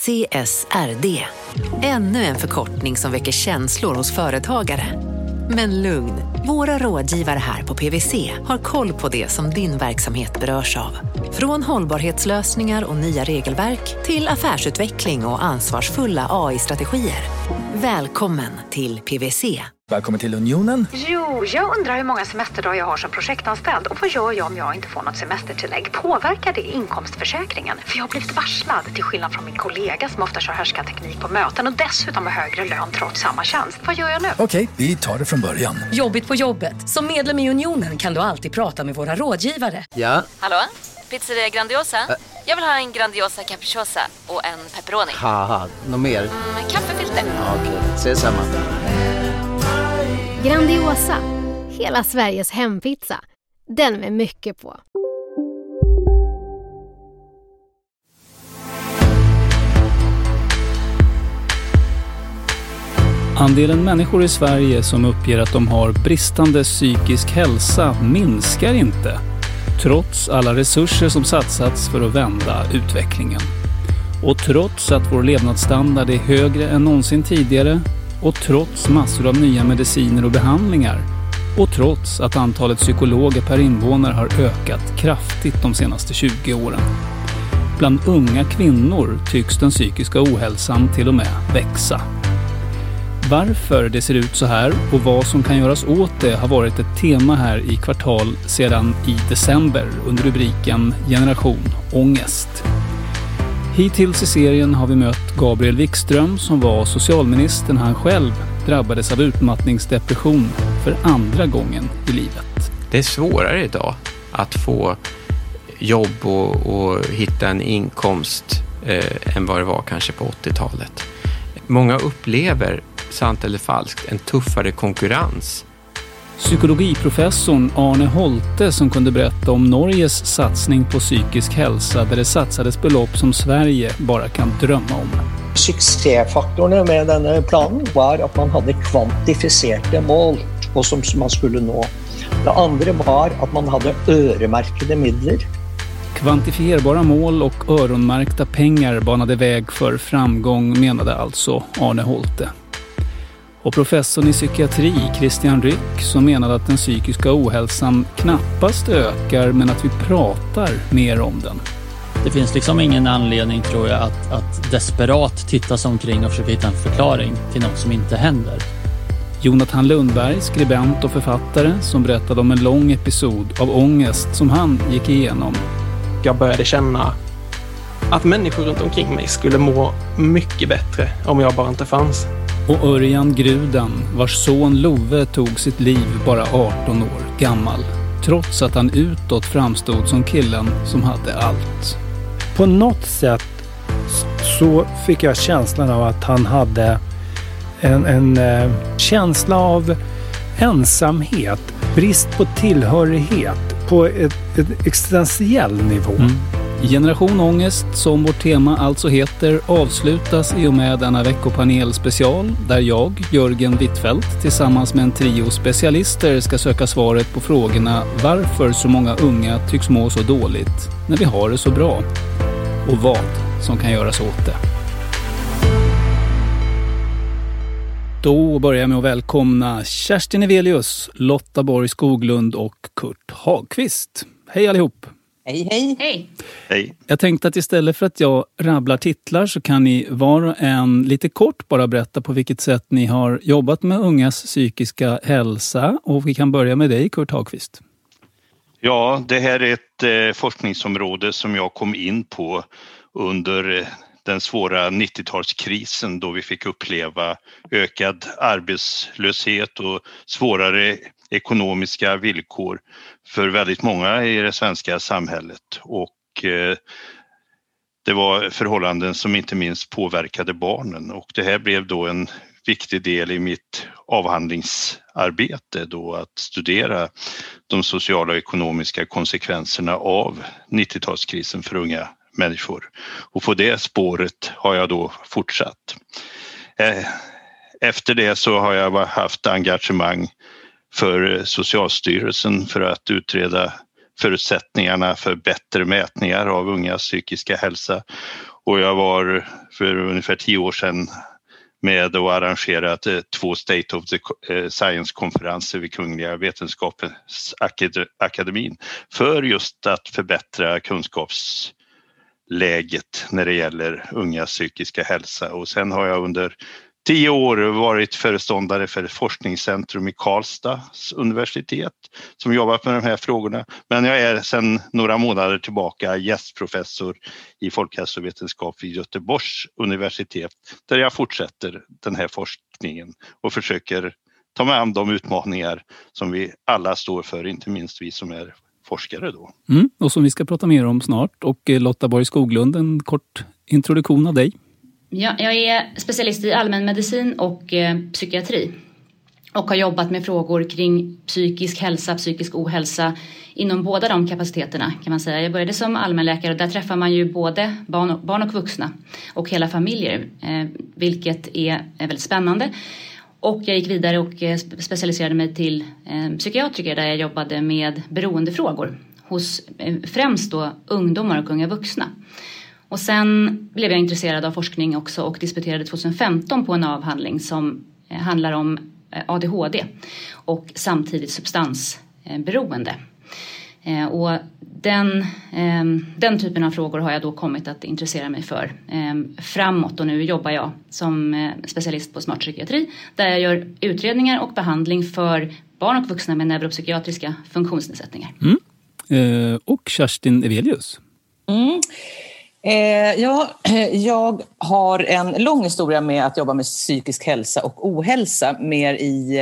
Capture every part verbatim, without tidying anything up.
C S R D. Ännu en förkortning som väcker känslor hos företagare. Men lugn, våra rådgivare här på P W C har koll på det som din verksamhet berörs av. Från hållbarhetslösningar och nya regelverk till affärsutveckling och ansvarsfulla A I-strategier. Välkommen till P W C. Välkommen till Unionen. Jo, jag undrar hur många semesterdagar jag har som projektanställd. Och vad gör jag om jag inte får något semestertillägg? Påverkar det inkomstförsäkringen? För jag har blivit varslad, till skillnad från min kollega som ofta kör härskarteknik på möten och dessutom har högre lön trots samma tjänst. Vad gör jag nu? Okej, vi tar det från början. Jobbigt på jobbet. Som medlem i Unionen kan du alltid prata med våra rådgivare. Ja? Hallå? Pizzeria Grandiosa? Ä- Jag vill ha en Grandiosa capriciosa och en pepperoni. Haha, något mer? Mm, kaffefilter. Ja, okej, okay. Ses samma. Grandiosa, hela Sveriges hempizza. Den med mycket på. Andelen människor i Sverige som uppger att de har bristande psykisk hälsa minskar inte, trots alla resurser som satsats för att vända utvecklingen. Och trots att vår levnadsstandard är högre än någonsin tidigare, och trots massor av nya mediciner och behandlingar, och trots att antalet psykologer per invånare har ökat kraftigt de senaste tjugo åren. Bland unga kvinnor tycks den psykiska ohälsan till och med växa. Varför det ser ut så här och vad som kan göras åt det har varit ett tema här i Kvartal sedan i december under rubriken Generation Ångest. Hittills i serien har vi mött Gabriel Wikström som var socialministern han själv drabbades av utmattningsdepression för andra gången i livet. Det är svårare idag att få jobb och, och hitta en inkomst eh, än vad det var kanske på åttiotalet. Många upplever, sant eller falskt, en tuffare konkurrens. Psykologiprofessorn Arne Holte som kunde berätta om Norges satsning på psykisk hälsa där det satsades belopp som Sverige bara kan drömma om. Succéfaktorerna med denna planen var att man hade kvantifierade mål och som man skulle nå. Det andra var att man hade öronmärkta medel. Kvantifierbara mål och öronmärkta pengar banade väg för framgång, menade alltså Arne Holte. Och professorn i psykiatri, Christian Ryck, som menade att den psykiska ohälsan knappast ökar men att vi pratar mer om den. Det finns liksom ingen anledning, tror jag, att, att desperat titta sig omkring och försöka hitta en förklaring till något som inte händer. Jonathan Lundberg, skribent och författare, som berättade om en lång episod av ångest som han gick igenom. Jag började känna att människor runt omkring mig skulle må mycket bättre om jag bara inte fanns. Och Örjan Gruden, vars son Love tog sitt liv bara arton år gammal, trots att han utåt framstod som killen som hade allt. På något sätt så fick jag känslan av att han hade en, en eh, känsla av ensamhet, brist på tillhörighet på ett, ett existentiell nivå. Mm. Generation Ångest, som vårt tema alltså heter, avslutas i och med denna veckopanel special där jag, Jörgen Wittfeldt, tillsammans med en trio specialister ska söka svaret på frågorna varför så många unga tycks må så dåligt när vi har det så bra och vad som kan göras åt det. Då börjar jag med att välkomna Kerstin Evelius, Lotta Borg Skoglund och Kurt Hagqvist. Hej allihop! Hej, hej. Hej. Hej. Jag tänkte att istället för att jag rabblar titlar så kan ni var och en lite kort bara berätta på vilket sätt ni har jobbat med ungas psykiska hälsa. Och vi kan börja med dig, Kurt Hagqvist. Ja, det här är ett eh, forskningsområde som jag kom in på under eh, den svåra nittiotalskrisen då vi fick uppleva ökad arbetslöshet och svårare ekonomiska villkor för väldigt många i det svenska samhället. Och eh, det var förhållanden som inte minst påverkade barnen. Och det här blev då en viktig del i mitt avhandlingsarbete då att studera de sociala och ekonomiska konsekvenserna av nittiotalskrisen för unga människor. Och på det spåret har jag då fortsatt. Efter det så har jag haft engagemang för Socialstyrelsen för att utreda förutsättningarna för bättre mätningar av ungas psykiska hälsa. Och jag var för ungefär tio år sedan med och arrangerat två State of the Science-konferenser vid Kungliga Vetenskapsakademin för just att förbättra kunskapsläget när det gäller ungas psykiska hälsa. Och sen har jag under tio år varit föreståndare för ett forskningscentrum i Karlstads universitet som jobbat med de här frågorna. Men jag är sedan några månader tillbaka gästprofessor i folkhälsovetenskap vid Göteborgs universitet där jag fortsätter den här forskningen och försöker ta med an de utmaningar som vi alla står för, inte minst vi som är forskare då. Mm, och som vi ska prata mer om snart. Och Lotta Borg Skoglund, en kort introduktion av dig. Ja, jag är specialist i allmänmedicin och eh, psykiatri och har jobbat med frågor kring psykisk hälsa, psykisk ohälsa inom båda de kapaciteterna kan man säga. Jag började som allmänläkare och där träffar man ju både barn och, barn och vuxna och hela familjer, eh, vilket är, är väldigt spännande. Och jag gick vidare och eh, specialiserade mig till eh, psykiatriker där jag jobbade med beroendefrågor hos eh, främst då ungdomar och unga vuxna. Och sen blev jag intresserad av forskning också och disputerade tjugohundrafemton på en avhandling som handlar om A D H D och samtidigt substansberoende. Och den, den typen av frågor har jag då kommit att intressera mig för framåt och nu jobbar jag som specialist på smart psykiatri där jag gör utredningar och behandling för barn och vuxna med neuropsykiatriska funktionsnedsättningar. Mm. Eh, och Kerstin Evelius. Mm. Eh, ja, jag har en lång historia med att jobba med psykisk hälsa och ohälsa mer i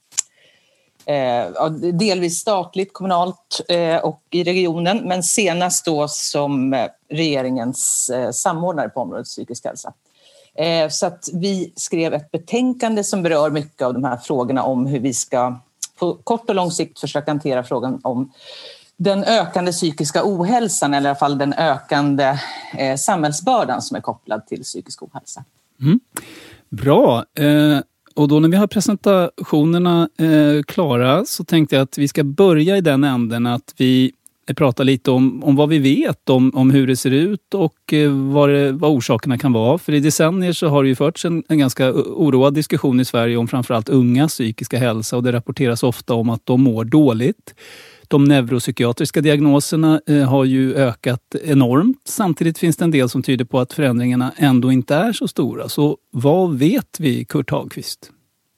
eh, delvis statligt, kommunalt eh, och i regionen, men senast då som regeringens eh, samordnare på området psykisk hälsa. Eh, så att vi skrev ett betänkande som berör mycket av de här frågorna om hur vi ska på kort och lång sikt försöka hantera frågan om den ökande psykiska ohälsan, eller i alla fall den ökande eh, samhällsbördan som är kopplad till psykisk ohälsa. Mm. Bra. Eh, och då när vi har presentationerna eh, klara så tänkte jag att vi ska börja i den änden att vi pratar lite om, om vad vi vet om, om hur det ser ut och eh, vad, det, vad orsakerna kan vara. För i decennier så har det ju förts en, en ganska oroad diskussion i Sverige om framförallt unga psykiska hälsa och det rapporteras ofta om att de mår dåligt. De neuropsykiatriska diagnoserna eh, har ju ökat enormt. Samtidigt finns det en del som tyder på att förändringarna ändå inte är så stora. Så vad vet vi, Kurt Hagqvist?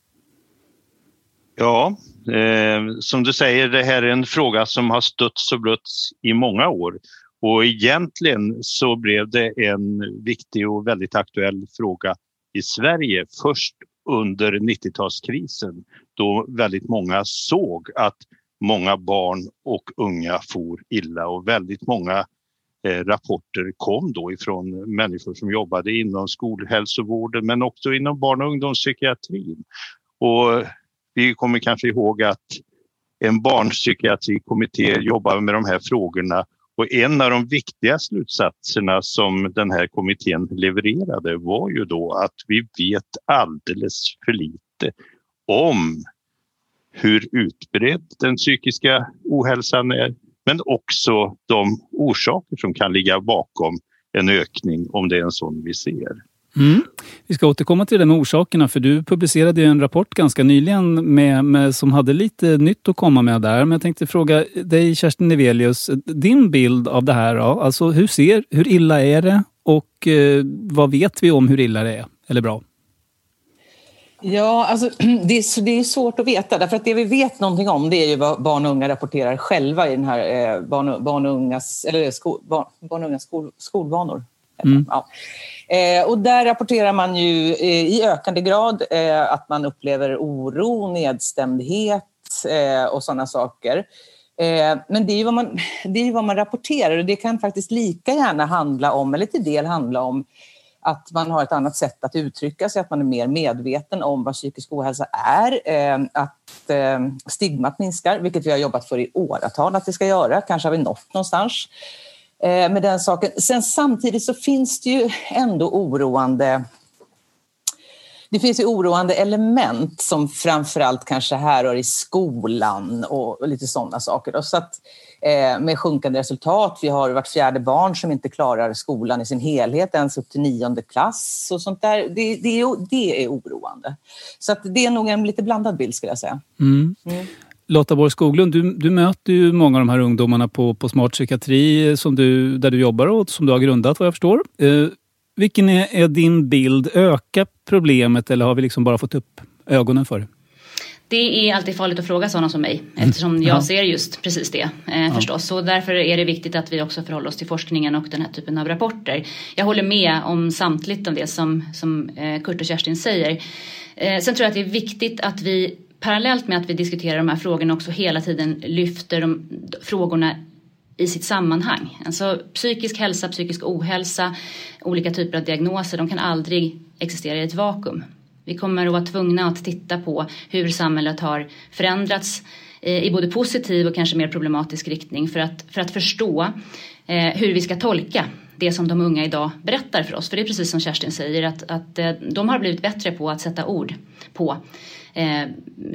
Ja, eh, som du säger, det här är en fråga som har stötts och blötts i många år. Och egentligen så blev det en viktig och väldigt aktuell fråga i Sverige först under nittiotalskrisen då väldigt många såg att många barn och unga for illa och väldigt många eh, rapporter kom då ifrån människor som jobbade inom skolhälsovården men också inom barn- och ungdomspsykiatrin. Och vi kommer kanske ihåg att en barnpsykiatrikommitté jobbar med de här frågorna och en av de viktiga slutsatserna som den här kommittén levererade var ju då att vi vet alldeles för lite om hur utbredd den psykiska ohälsan är, men också de orsaker som kan ligga bakom en ökning om det är en sån vi ser. Mm. Vi ska återkomma till det med orsakerna för du publicerade ju en rapport ganska nyligen med, med, som hade lite nytt att komma med där. Men jag tänkte fråga dig Kerstin Evelius, din bild av det här då? Alltså hur, ser, hur illa är det och eh, vad vet vi om hur illa det är? Eller bra? Ja, alltså det är, det är svårt att veta därför att det vi vet någonting om det är ju vad barn och unga rapporterar själva i den här eh, barn, och, barn och ungas, eller skol, barn, barn och ungas skol, skolvanor. Mm. Ja. Eh, och där rapporterar man ju eh, i ökande grad eh, att man upplever oro, nedstämdhet eh, och sådana saker. Eh, men det är ju vad man, det är ju vad man rapporterar och det kan faktiskt lika gärna handla om, eller till del handla om att man har ett annat sätt att uttrycka sig, att man är mer medveten om vad psykisk ohälsa är, eh, att eh, stigmat minskar, vilket vi har jobbat för i åratal att det ska göra. Kanske har vi nått någonstans eh, med den saken. Sen samtidigt så finns det ju ändå oroande det finns ju oroande element som framförallt kanske härrör i skolan och, och lite sådana saker. Och så att, eh, med sjunkande resultat, vi har vart fjärde barn som inte klarar skolan i sin helhet, ens upp till nionde klass och sånt där. Det, det, är, det är oroande. Så att det är nog en lite blandad bild, skulle jag säga. Mm. Mm. Lotta Borg Skoglund, du, du möter ju många av de här ungdomarna på, på Smart Psykiatri som du, där du jobbar och som du har grundat, vad jag förstår. Eh, vilken är, är din bild? Ökar problemet eller har vi liksom bara fått upp ögonen för det? Det är alltid farligt att fråga sådana som mig, eftersom jag ja. ser just precis det eh, ja. förstås. Så därför är det viktigt att vi också förhåller oss till forskningen och den här typen av rapporter. Jag håller med om samtligt av det som, som eh, Kurt och Kerstin säger. Eh, sen tror jag att det är viktigt att vi parallellt med att vi diskuterar de här frågorna också hela tiden lyfter de frågorna i sitt sammanhang. Alltså psykisk hälsa, psykisk ohälsa, olika typer av diagnoser, de kan aldrig existera i ett vakuum. Vi kommer att vara tvungna att titta på hur samhället har förändrats i både positiv och kanske mer problematisk riktning för att, för att förstå eh, hur vi ska tolka det som de unga idag berättar för oss. För det är precis som Kerstin säger, att, att eh, de har blivit bättre på att sätta ord på Eh,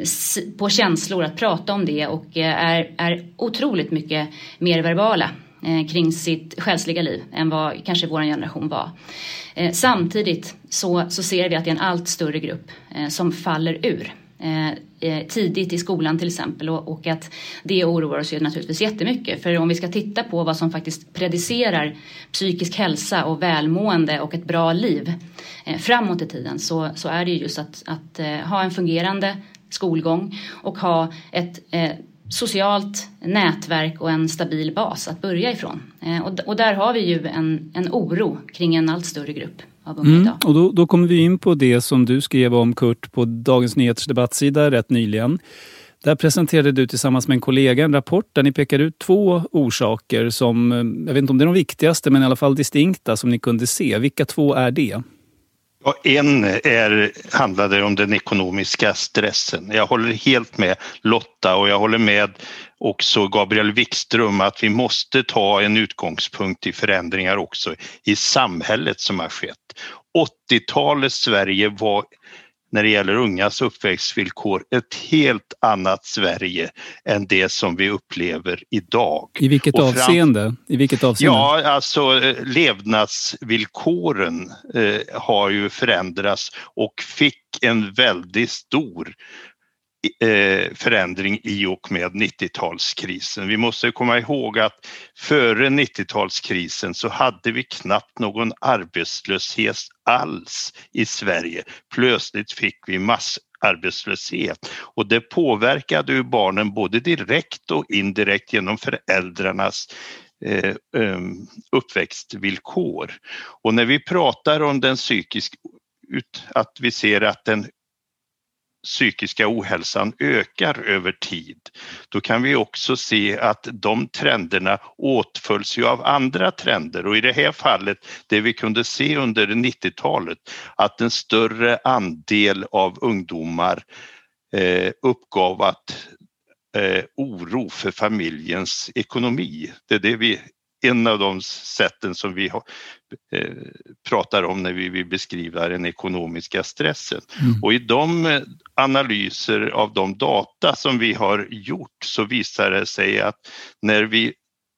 på känslor, att prata om det och eh, är, är otroligt mycket mer verbala eh, kring sitt själsliga liv än vad kanske vår generation var. Eh, samtidigt så, så ser vi att det är en allt större grupp eh, som faller ur eh, eh, tidigt i skolan till exempel och, och att det oroar oss ju naturligtvis jättemycket. För om vi ska titta på vad som faktiskt predicerar psykisk hälsa och välmående och ett bra liv eh, framåt i tiden så, så är det just att, att eh, ha en fungerande skolgång och ha ett eh, socialt nätverk och en stabil bas att börja ifrån. Eh, och, och där har vi ju en, en oro kring en allt större grupp av unga mm, idag. Och då, då kommer vi in på det som du skrev om, Kurt, på Dagens Nyheters debattsida rätt nyligen. Där presenterade du tillsammans med en kollega en rapport där ni pekar ut två orsaker som, jag vet inte om det är de viktigaste, men i alla fall distinkta som ni kunde se. Vilka två är det? Ja, en är, handlade om den ekonomiska stressen. Jag håller helt med Lotta och jag håller med också Gabriel Wikström att vi måste ta en utgångspunkt i förändringar också i samhället som har skett. åttiotalets Sverige var, när det gäller ungas uppväxtvillkor, ett helt annat Sverige än det som vi upplever idag. I vilket fram... avseende? I vilket avseende? Ja, alltså levnadsvillkoren eh, har ju förändrats och fick en väldigt stor eh, förändring i och med nittiotalskrisen. Vi måste komma ihåg att före nittiotalskrisen så hade vi knappt någon arbetslöshet alls i Sverige. Plötsligt fick vi massarbetslöshet och det påverkade ju barnen både direkt och indirekt genom föräldrarnas eh, uppväxtvillkor. Och när vi pratar om den psykiska, att vi ser att den psykiska ohälsan ökar över tid, då kan vi också se att de trenderna åtföljs ju av andra trender. Och i det här fallet, det vi kunde se under nittiotalet, att en större andel av ungdomar eh, uppgav att eh, oro för familjens ekonomi. Det är det vi, en av de sätten som vi har, eh, pratar om när vi vill beskriva den ekonomiska stressen. Mm. Och i de analyser av de data som vi har gjort så visar det sig att när vi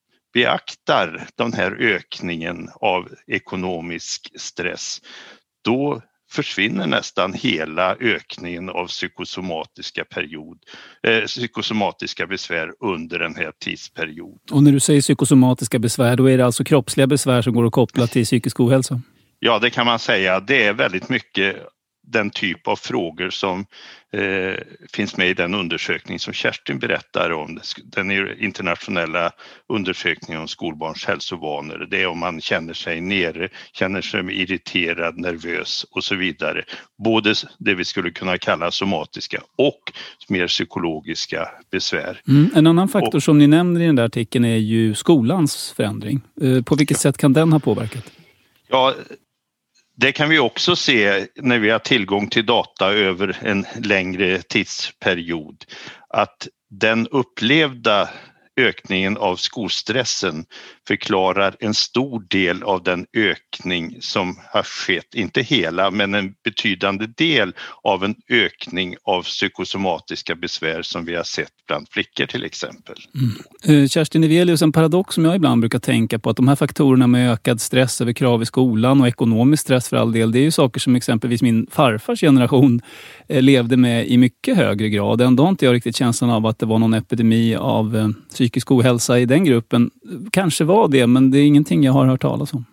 beaktar den här ökningen av ekonomisk stress, då försvinner nästan hela ökningen av psykosomatiska period, eh, psykosomatiska besvär under den här tidsperioden. Och när du säger psykosomatiska besvär, då är det alltså kroppsliga besvär som går att koppla till psykisk ohälsa? Ja, det kan man säga. Det är väldigt mycket den typ av frågor som eh, finns med i den undersökning som Kerstin berättar om. Den är internationella undersökningen om skolbarns hälsovanor. Det är om man känner sig nere, känner sig irriterad, nervös och så vidare. Både det vi skulle kunna kalla somatiska och mer psykologiska besvär. Mm, en annan faktor och, som ni nämner i den där artikeln är ju skolans förändring. Eh, på vilket sätt kan den ha påverkat? Ja, det kan vi också se när vi har tillgång till data över en längre tidsperiod, att den upplevda ökningen av skolstressen förklarar en stor del av den ökning som har skett, inte hela men en betydande del av en ökning av psykosomatiska besvär som vi har sett bland flickor till exempel. Mm. Kerstin Evelius, en paradox som jag ibland brukar tänka på, att de här faktorerna med ökad stress över krav i skolan och ekonomisk stress för all del, det är ju saker som exempelvis min farfars generation levde med i mycket högre grad. Ändå har inte jag riktigt känslan av att det var någon epidemi av eh, psykisk ohälsa i den gruppen. Kanske var det, men det är ingenting jag har hört talas om.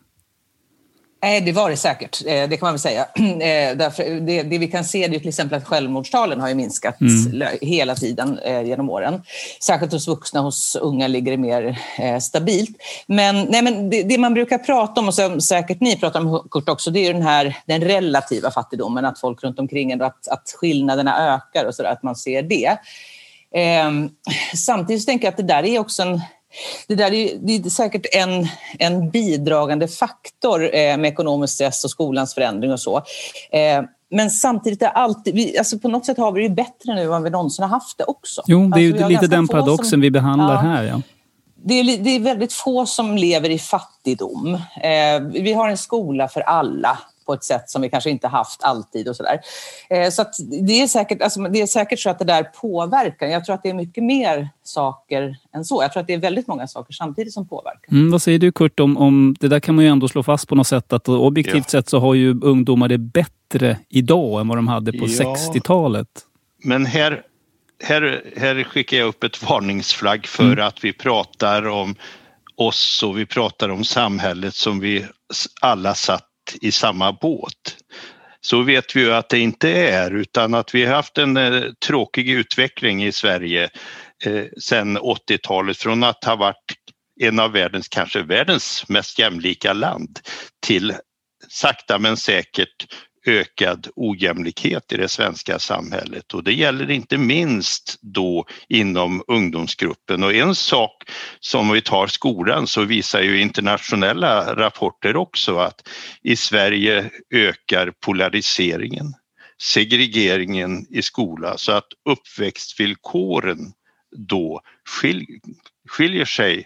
Nej, det var det säkert. Det kan man väl säga. Därför, det, det vi kan se är till exempel att självmordstalen har ju minskat mm. hela tiden genom åren. Särskilt hos vuxna, hos unga ligger det mer stabilt. Men, nej, men det, det man brukar prata om, och som säkert ni pratar om Kurt också, det är ju den här den relativa fattigdomen. Att folk runt omkring, att, att skillnaderna ökar och sådär, att man ser det. Ehm, samtidigt så tänker jag att det där är också en Det där är, det är säkert en, en bidragande faktor eh, med ekonomisk stress och skolans förändring och så. Eh, men samtidigt är alltid, vi, alltså på något sätt har vi det ju bättre nu än vi någonsin har haft det också. Jo, det är ju alltså, lite den paradoxen som vi behandlar ja, här. Ja. Det är, det är väldigt få som lever i fattigdom. Eh, vi har en skola för alla på ett sätt som vi kanske inte haft alltid och sådär. Eh, så att det är säkert, alltså det är säkert så att det där påverkar. Jag tror att det är mycket mer saker än så. Jag tror att det är väldigt många saker samtidigt som påverkar. Mm, vad säger du Kurt om, om det där kan man ju ändå slå fast på något sätt att objektivt ja. sett så har ju ungdomar det bättre idag än vad de hade på ja. sextiotalet. Men här, här, här skickar jag upp ett varningsflagg för mm. att vi pratar om oss och vi pratar om samhället som vi alla satt i samma båt. Så vet vi ju att det inte är, utan att vi har haft en eh, tråkig utveckling i Sverige eh, sedan åttiotalet, från att ha varit en av världens, kanske världens mest jämlika land, till sakta men säkert ökad ojämlikhet i det svenska samhället, och det gäller inte minst då inom ungdomsgruppen. Och en sak som vi tar skolan, så visar ju internationella rapporter också att i Sverige ökar polariseringen, segregeringen i skolan, så att uppväxtvillkoren då skil- skiljer sig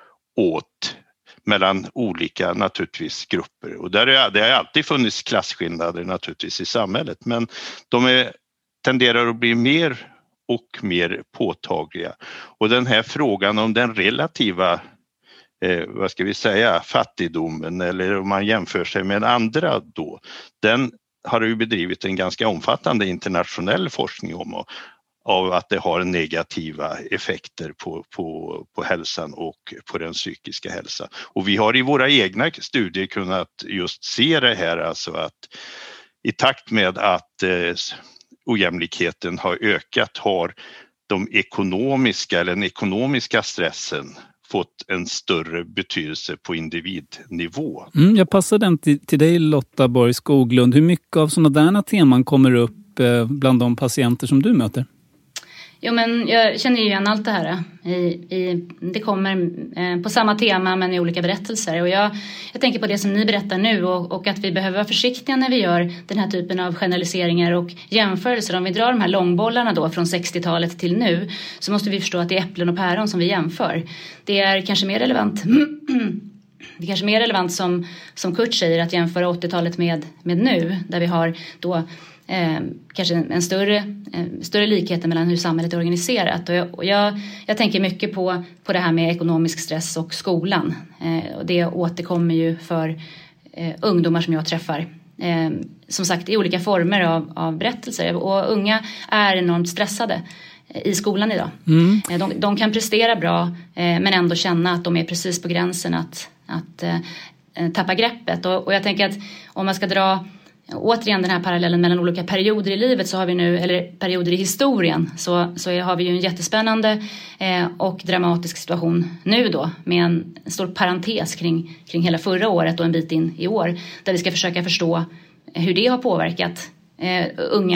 åt mellan olika naturligtvis grupper. Och där är, det har alltid funnits klasskillnader naturligtvis i samhället, men de är, tenderar att bli mer och mer påtagliga. Och den här frågan om den relativa eh, vad ska vi säga, fattigdomen, eller om man jämför sig med andra då, den har ju bedrivit en ganska omfattande internationell forskning om, och av att det har negativa effekter på, på, på hälsan och på den psykiska hälsan. Och vi har i våra egna studier kunnat just se det här, alltså att i takt med att eh, ojämlikheten har ökat har de ekonomiska eller den ekonomiska stressen fått en större betydelse på individnivå. Mm, jag passar den till, till dig Lotta Borg Skoglund. Hur mycket av sådana där teman kommer upp eh, bland de patienter som du möter? Jo, men jag känner ju igen allt det här. I, i, det kommer eh, på samma tema men i olika berättelser. Och jag, jag tänker på det som ni berättar nu och, och att vi behöver vara försiktiga när vi gör den här typen av generaliseringar och jämförelser. Om vi drar de här långbollarna då från sextiotalet till nu, så måste vi förstå att det är äpplen och päron som vi jämför. Det är kanske mer relevant det är kanske mer relevant som, som Kurt säger, att jämföra åttiotalet med, med nu, där vi har då Eh, kanske en, en större, eh, större likhet mellan hur samhället är organiserat. Och jag, och jag, jag tänker mycket på, på det här med ekonomisk stress och skolan. Eh, och det återkommer ju för eh, ungdomar som jag träffar. Eh, som sagt, i olika former av, av berättelser. Och unga är enormt stressade eh, i skolan idag. Mm. Eh, de, de kan prestera bra eh, men ändå känna att de är precis på gränsen att, att eh, tappa greppet. Och, och jag tänker att om man ska dra återigen den här parallellen mellan olika perioder i livet, så har vi nu, eller perioder i historien, så, så har vi ju en jättespännande eh, och dramatisk situation nu då, med en stor parentes kring, kring hela förra året och en bit in i år, där vi ska försöka förstå hur det har påverkat eh, unga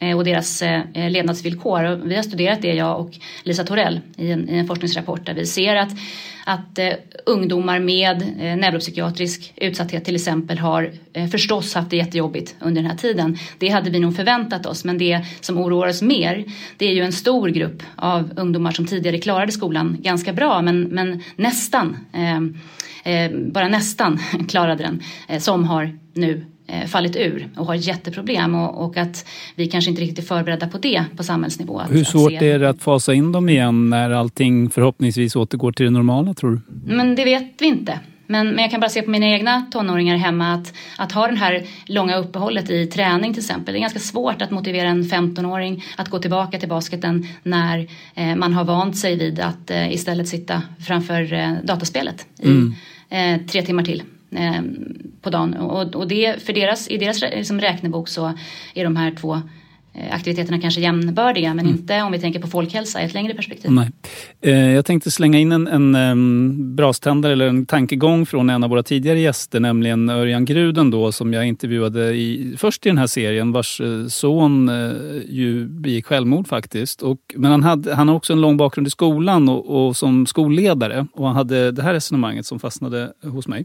och deras levnadsvillkor. Och vi har studerat det, jag och Lisa Torell, i en, i en forskningsrapport där vi ser att, att uh, ungdomar med uh, neuropsykiatrisk utsatthet till exempel har uh, förstås haft det jättejobbigt under den här tiden. Det hade vi nog förväntat oss, men det som oroar oss mer, det är ju en stor grupp av ungdomar som tidigare klarade skolan ganska bra, men, men nästan, uh, uh, bara nästan klarade den, uh, som har nu fallit ur och har jätteproblem, och, och att vi kanske inte riktigt är förberedda på det på samhällsnivå. Att, Hur svårt att se... är det att fasa in dem igen när allting förhoppningsvis återgår till det normala, tror du? Men det vet vi inte. Men, men jag kan bara se på mina egna tonåringar hemma att, att ha den här långa uppehållet i träning till exempel. Det är ganska svårt att motivera en femtonåring att gå tillbaka till basketen när eh, man har vant sig vid att eh, istället sitta framför eh, dataspelet i mm. eh, tre timmar till på dagen. Och, och det, för deras, i deras liksom, räknebok så är de här två aktiviteterna kanske jämnbördiga, men mm. inte om vi tänker på folkhälsa i ett längre perspektiv. Nej. Eh, jag tänkte slänga in en, en um, braständare eller en tankegång från en av våra tidigare gäster, nämligen Örjan Gruden då, som jag intervjuade i, först i den här serien, vars eh, son eh, ju begick självmord faktiskt. Och, men han, hade, han har också en lång bakgrund i skolan och, och som skolledare, och han hade det här resonemanget som fastnade hos mig.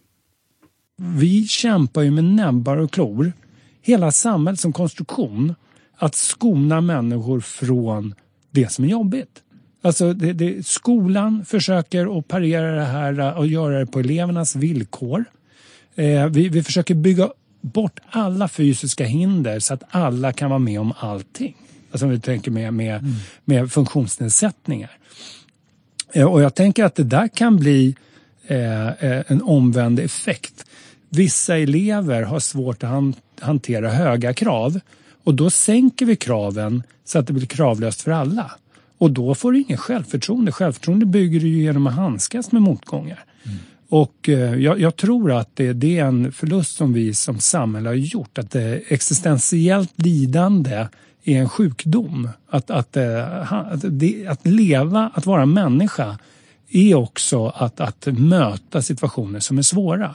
Vi kämpar ju med näbbar och klor, hela samhället som konstruktion, att skona människor från det som är jobbigt. Alltså det, det, skolan försöker att parera det här och göra det på elevernas villkor. Eh, vi, vi försöker bygga bort alla fysiska hinder så att alla kan vara med om allting. Alltså om vi tänker med, med, mm. med funktionsnedsättningar. Eh, och jag tänker att det där kan bli eh, en omvänd effekt. Vissa elever har svårt att han, hantera höga krav, och då sänker vi kraven så att det blir kravlöst för alla. Och då får du ingen självförtroende. Självförtroende bygger du genom att handskas med motgångar. Mm. Och eh, jag, jag tror att det, det är en förlust som vi som samhälle har gjort. Att det existentiellt lidande är en sjukdom. Att, att, att, det, att leva, att vara människa är också att, att möta situationer som är svåra.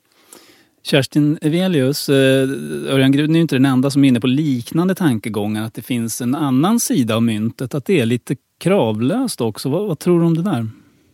Kerstin Evelius, Örjan Gruden är ju inte den enda som är inne på liknande tankegångar, att det finns en annan sida av myntet, att det är lite kravlöst också. Vad, vad tror du om det där?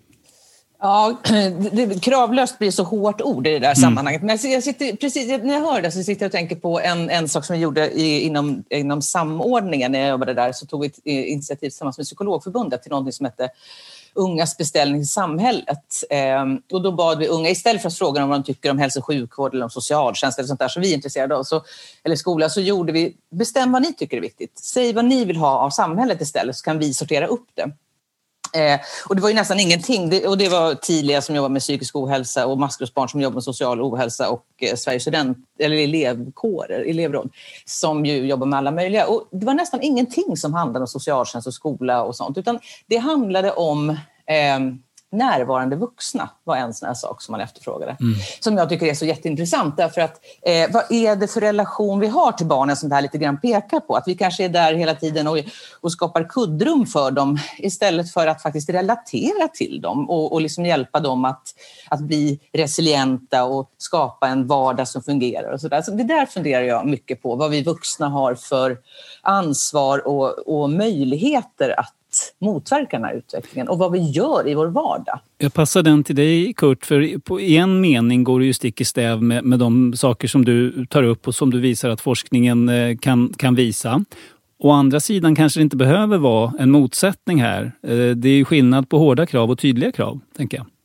Ja, det, kravlöst blir så hårt ord i det där mm. sammanhanget. Men jag sitter, precis när jag hör det så sitter jag och tänker på en, en sak som vi gjorde i, inom, inom samordningen när jag jobbade där. Så tog vi ett initiativ tillsammans med Psykologförbundet till något som heter Ungas beställning i samhället. Ehm, och då bad vi unga, istället för att fråga om vad de tycker om hälso- och sjukvård eller om socialtjänst eller sånt där som vi är intresserade av, så, eller skola, så gjorde vi, bestäm vad ni tycker är viktigt. Säg vad ni vill ha av samhället istället, så kan vi sortera upp det. Eh, och det var ju nästan ingenting, det, och det var Tilia som jobbar med psykisk ohälsa och maskrosbarn som jobbar med social ohälsa och eh, Sveriges student, eller elevkårer, elevråd som ju jobbar med alla möjliga. Och det var nästan ingenting som handlade om socialtjänst och skola och sånt, utan det handlade om eh, närvarande vuxna var en sån här sak som man efterfrågade. Mm. Som jag tycker är så jätteintressant, därför att eh, vad är det för relation vi har till barnen som det här lite grann pekar på? Att vi kanske är där hela tiden och, och skapar kuddrum för dem istället för att faktiskt relatera till dem och, och liksom hjälpa dem att, att bli resilienta och skapa en vardag som fungerar och sådär. Så det där funderar jag mycket på, vad vi vuxna har för ansvar och, och möjligheter att motverka den här utvecklingen och vad vi gör i vår vardag. Jag passar den till dig, Kurt, för på en mening går det ju stick i stäv med, med de saker som du tar upp och som du visar att forskningen kan, kan visa. Å andra sidan kanske det inte behöver vara en motsättning här. Det är ju skillnad på hårda krav och tydliga krav, tänker jag.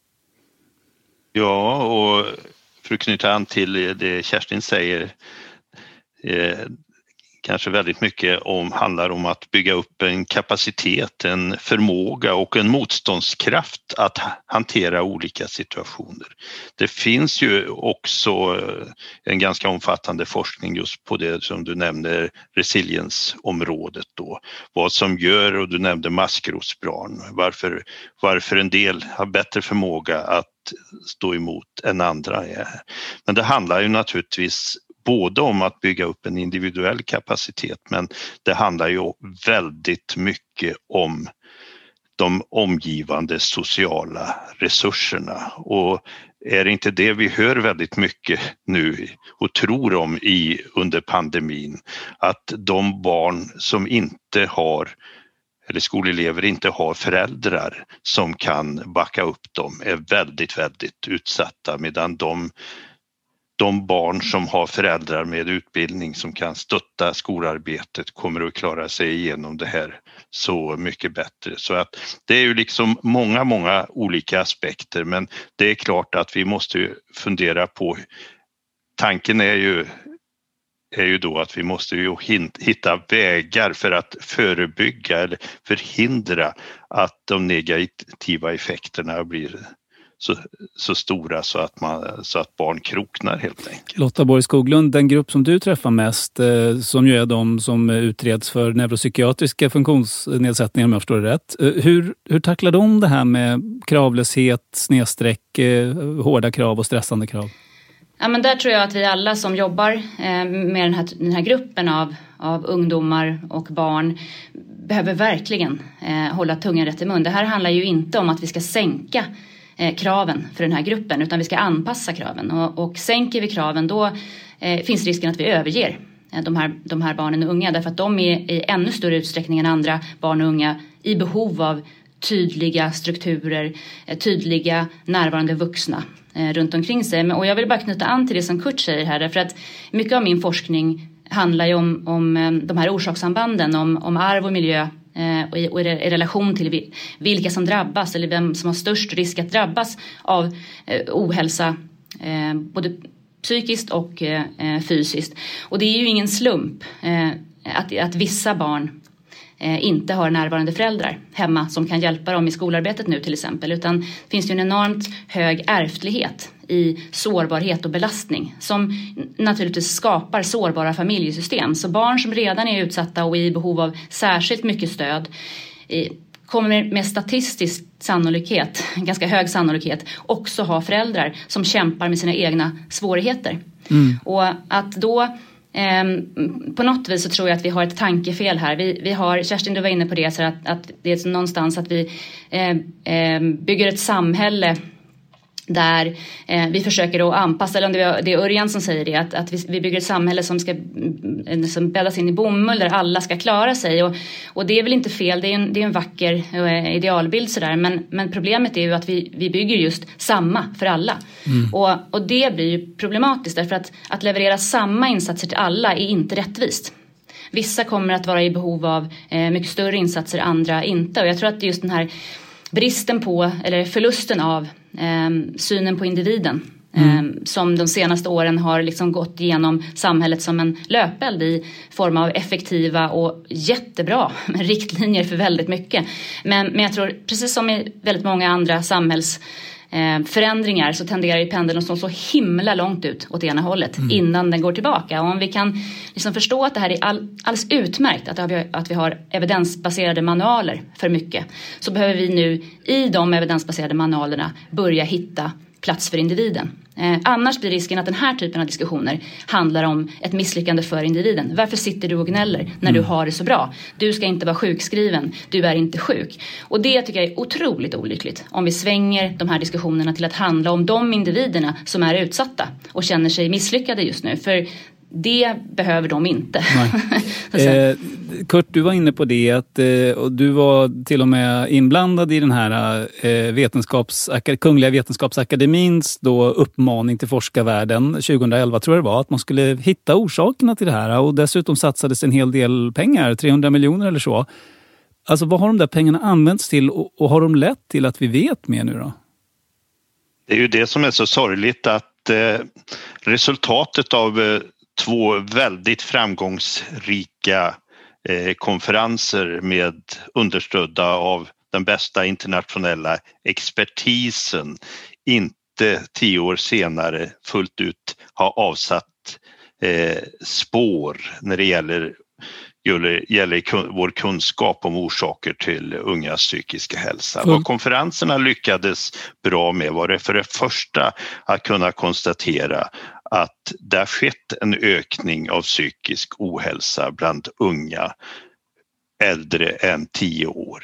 Ja, och för att knyta an till det Kerstin säger, eh, kanske väldigt mycket om, handlar om att bygga upp en kapacitet, en förmåga och en motståndskraft att hantera olika situationer. Det finns ju också en ganska omfattande forskning just på det som du nämner, resiliensområdet då. Vad som gör, och du nämnde maskrosbarn, varför, varför en del har bättre förmåga att stå emot än andra är. Men det handlar ju naturligtvis både om att bygga upp en individuell kapacitet, men det handlar ju väldigt mycket om de omgivande sociala resurserna. Och är det inte det vi hör väldigt mycket nu och tror om i under pandemin, att de barn som inte har, eller skolelever inte har föräldrar som kan backa upp dem är väldigt, väldigt utsatta, medan de De barn som har föräldrar med utbildning som kan stötta skolarbetet kommer att klara sig igenom det här så mycket bättre. Så att det är ju liksom många, många olika aspekter, men det är klart att vi måste fundera på, tanken är ju, är ju då att vi måste ju hitta vägar för att förebygga eller förhindra att de negativa effekterna blir Så, så stora så att, man, så att barn kroknar helt enkelt. Lotta Borg Skoglund, den grupp som du träffar mest, eh, som ju är de som utreds för neuropsykiatriska funktionsnedsättningar, om jag förstår det rätt. Eh, hur, hur tacklar de det här med kravlöshet, snedsträck, eh, hårda krav och stressande krav? Ja, men där tror jag att vi alla som jobbar eh, med den här, den här gruppen av, av ungdomar och barn behöver verkligen eh, hålla tungan rätt i mun. Det här handlar ju inte om att vi ska sänka kraven för den här gruppen, utan vi ska anpassa kraven, och, och sänker vi kraven då eh, finns risken att vi överger eh, de, här, de här barnen och unga, därför att de är i ännu större utsträckning än andra barn och unga i behov av tydliga strukturer, eh, tydliga närvarande vuxna eh, runt omkring sig. Men, och jag vill bara knyta an till det som Kurt säger här, därför att mycket av min forskning handlar ju om, om eh, de här orsakssambanden, om, om arv och miljö, och i, och i relation till vilka som drabbas eller vem som har störst risk att drabbas av eh, ohälsa, eh, både psykiskt och eh, fysiskt. Och det är ju ingen slump eh, att, att vissa barn eh, inte har närvarande föräldrar hemma som kan hjälpa dem i skolarbetet nu till exempel, utan det finns ju en enormt hög ärftlighet i sårbarhet och belastning som naturligtvis skapar sårbara familjesystem. Så barn som redan är utsatta och i behov av särskilt mycket stöd kommer med statistisk sannolikhet, ganska hög sannolikhet, också ha föräldrar som kämpar med sina egna svårigheter. Mm. Och att då eh, på något vis så tror jag att vi har ett tankefel här. Vi, vi har, Kerstin, du var inne på det, så att, att det är någonstans att vi eh, eh, bygger ett samhälle där eh, vi försöker att anpassa, eller om det är, det är Örjan som säger det, att, att vi, vi bygger ett samhälle som ska som bäddas in i bomull där alla ska klara sig, och, och det är väl inte fel, det är en, det är en vacker eh, idealbild sådär, men, men problemet är ju att vi, vi bygger just samma för alla. Mm. och, och det blir ju problematiskt, därför att att leverera samma insatser till alla är inte rättvist. Vissa kommer att vara i behov av eh, mycket större insatser, andra inte, och jag tror att just den här bristen på, eller förlusten av eh, synen på individen mm. eh, som de senaste åren har liksom gått igenom samhället som en löpeld i form av effektiva och jättebra riktlinjer för väldigt mycket. Men, men jag tror, precis som i väldigt många andra samhälls eh, förändringar, så tenderar ju pendeln att stå så himla långt ut åt ena hållet mm. innan den går tillbaka. Och om vi kan liksom förstå att det här är all, alldeles utmärkt, att vi, att vi har evidensbaserade manualer för mycket, så behöver vi nu i de evidensbaserade manualerna börja hitta plats för individen. Eh, annars blir risken att den här typen av diskussioner handlar om ett misslyckande för individen. Varför sitter du och gnäller när mm. du har det så bra? Du ska inte vara sjukskriven, du är inte sjuk. Och det tycker jag är otroligt olyckligt, om vi svänger de här diskussionerna till att handla om de individerna som är utsatta och känner sig misslyckade just nu. För det behöver de inte. eh, Kurt, du var inne på det, att eh, och du var till och med inblandad i den här eh, vetenskaps, Kungliga vetenskapsakademins då uppmaning till forskarvärlden tjugoelva, tror jag det var, att man skulle hitta orsakerna till det här, och dessutom satsades en hel del pengar, trehundra miljoner eller så. Alltså vad har de där pengarna använts till, och, och har de lett till att vi vet mer nu då? Det är ju det som är så sorgligt, att eh, resultatet av eh, två väldigt framgångsrika eh, konferenser med understödda av den bästa internationella expertisen inte tio år senare fullt ut har avsatt eh, spår när det gäller, gäller, gäller vår kunskap om orsaker till ungas psykiska hälsa. Mm. Vad konferenserna lyckades bra med var det för det första att kunna konstatera att det har skett en ökning av psykisk ohälsa bland unga äldre än tio år.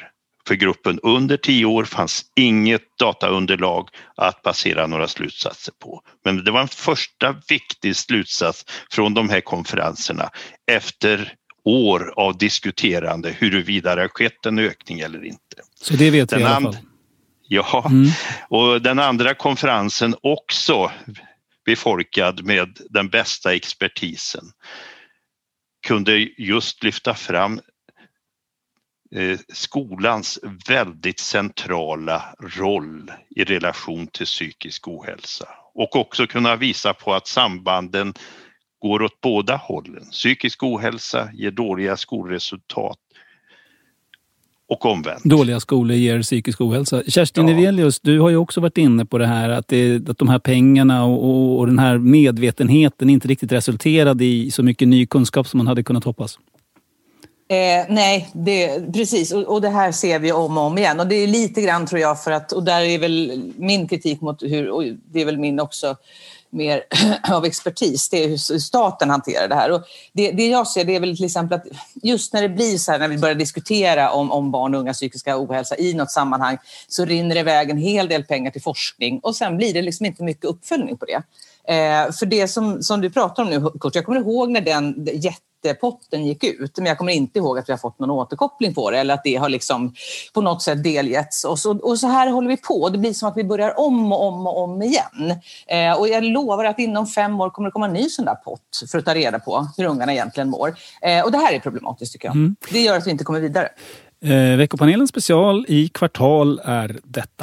För gruppen under tio år fanns inget dataunderlag att basera några slutsatser på. Men det var en första viktig slutsats från de här konferenserna efter år av diskuterande huruvida det har skett en ökning eller inte. Så det vet den vi i alla and- fall. Ja, Mm. och den andra konferensen också befolkad med den bästa expertisen kunde just lyfta fram eh, skolans väldigt centrala roll i relation till psykisk ohälsa. Och också kunna visa på att sambanden går åt båda hållen. Psykisk ohälsa ger dåliga skolresultat och omvänt. Dåliga skolor ger psykisk ohälsa. Kerstin Ja. Nevelius, du har ju också varit inne på det här att, det, att de här pengarna och, och, och den här medvetenheten inte riktigt resulterade i så mycket ny kunskap som man hade kunnat hoppas. Eh, nej, det, precis. Och, och det här ser vi om och om igen. Och det är lite grann tror jag för att, och där är väl min kritik mot hur, och det är väl min också mer av expertis, det är hur staten hanterar det här. Och det, det jag ser det är väl till exempel att just när det blir så här, när vi börjar diskutera om, om barn och unga psykiska ohälsa i något sammanhang så rinner det iväg en hel del pengar till forskning och sen blir det liksom inte mycket uppföljning på det. Eh, för det som, som du pratar om nu, Kurt, jag kommer ihåg när den jättepotten gick ut, men jag kommer inte ihåg att vi har fått någon återkoppling på det eller att det har liksom på något sätt delgetts. Och så, och så här håller vi på. Det blir som att vi börjar om och om och om igen. Eh, och jag lovar att inom fem år kommer det komma en ny sån där pott för att ta reda på hur ungarna egentligen mår. Eh, och det här är problematiskt tycker jag. Mm. Det gör att vi inte kommer vidare. Eh, veckopanelens special i Kvartal är detta.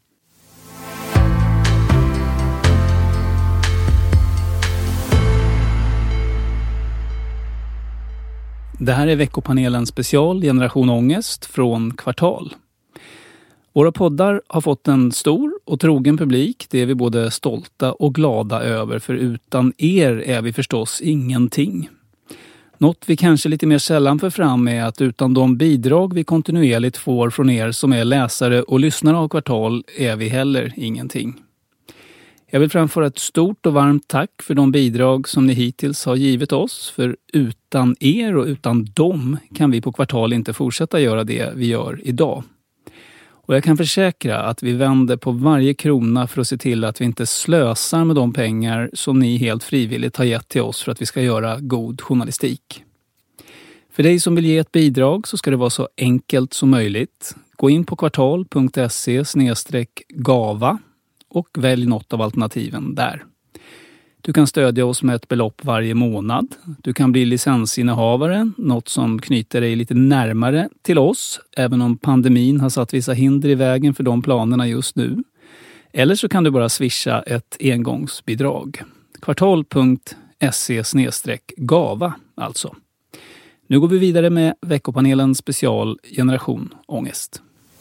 Det här är veckopanelens special Generation Ångest från Kvartal. Våra poddar har fått en stor och trogen publik. Det är vi både stolta och glada över, för utan er är vi förstås ingenting. Något vi kanske lite mer sällan för fram är att utan de bidrag vi kontinuerligt får från er som är läsare och lyssnare av Kvartal är vi heller ingenting. Jag vill framföra ett stort och varmt tack för de bidrag som ni hittills har givit oss. För utan er och utan dem kan vi på Kvartal inte fortsätta göra det vi gör idag. Och jag kan försäkra att vi vänder på varje krona för att se till att vi inte slösar med de pengar som ni helt frivilligt har gett till oss för att vi ska göra god journalistik. För dig som vill ge ett bidrag så ska det vara så enkelt som möjligt. Gå in på kvartal punkt se slash gava och välj något av alternativen där. Du kan stödja oss med ett belopp varje månad. Du kan bli licensinnehavare, något som knyter dig lite närmare till oss, även om pandemin har satt vissa hinder i vägen för de planerna just nu. Eller så kan du bara swisha ett engångsbidrag. kvartal punkt se slash gava alltså. Nu går vi vidare med veckopanelens special Generation Ångest.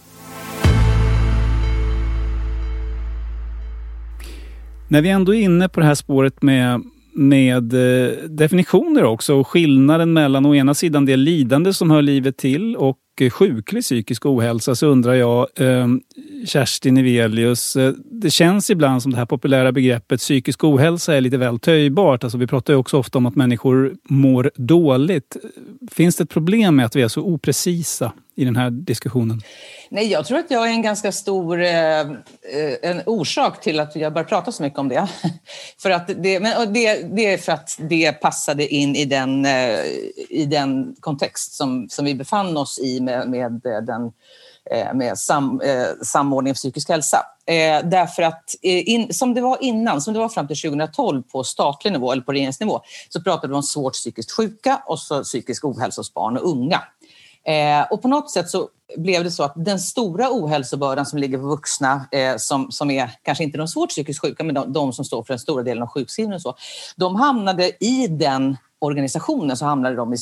När vi ändå är inne på det här spåret med, med eh, definitioner också och skillnaden mellan å ena sidan det lidande som hör livet till och eh, sjuklig psykisk ohälsa, så undrar jag, eh, Kerstin Nevelius, eh, det känns ibland som det här populära begreppet psykisk ohälsa är lite väl töjbart. Alltså vi pratar ju också ofta om att människor mår dåligt. Finns det ett problem med att vi är så oprecisa i den här diskussionen? Nej, jag tror att jag är en ganska stor eh, en orsak till att jag börjar prata så mycket om det. för att det, men det, det är för att det passade in i den, eh, i den kontext som, som vi befann oss i med, med, den, eh, med sam, eh, samordning av psykisk hälsa. Eh, därför att in, som det var innan, som det var fram till tjugohundratolv på statlig nivå eller på regeringsnivå, så pratade vi om svårt psykiskt sjuka och så psykisk ohälsa hos barn och unga. Eh, och på något sätt så blev det så att den stora ohälsobördan som ligger på vuxna, eh, som, som är kanske inte de svårt psykiskt sjuka, men de, de som står för den stora delen av sjukskrivningen och så, de hamnade i den organisationen, så hamnade de i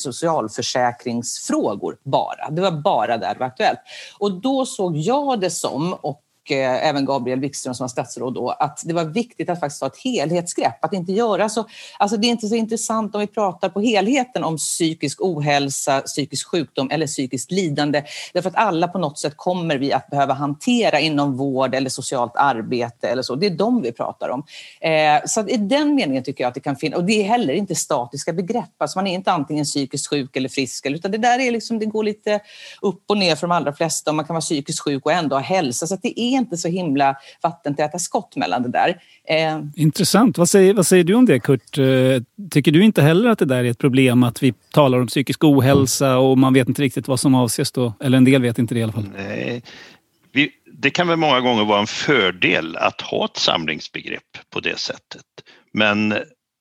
socialförsäkringsfrågor bara. Det var bara där det var aktuellt. Och då såg jag det som, och och eh, även Gabriel Wikström som var statsråd då, att det var viktigt att faktiskt ha ett helhetsgrepp, att inte göra så, alltså det är inte så intressant om vi pratar på helheten om psykisk ohälsa, psykisk sjukdom eller psykiskt lidande, därför att alla på något sätt kommer vi att behöva hantera inom vård eller socialt arbete eller så, det är de vi pratar om. Eh, så i den meningen tycker jag att det kan finnas, och det är heller inte statiska begrepp, alltså man är inte antingen psykiskt sjuk eller frisk, utan det där är liksom, det går lite upp och ner för de allra flesta, och man kan vara psykiskt sjuk och ändå ha hälsa, så att det är inte så himla vattentäta skott mellan det där. Eh. Intressant. Vad säger, vad säger du om det, Kurt? Tycker du inte heller att det där är ett problem, att vi talar om psykisk ohälsa och man vet inte riktigt vad som avses då? Eller en del vet inte det i alla fall. Nej. Vi, det kan väl många gånger vara en fördel att ha ett samlingsbegrepp på det sättet. Men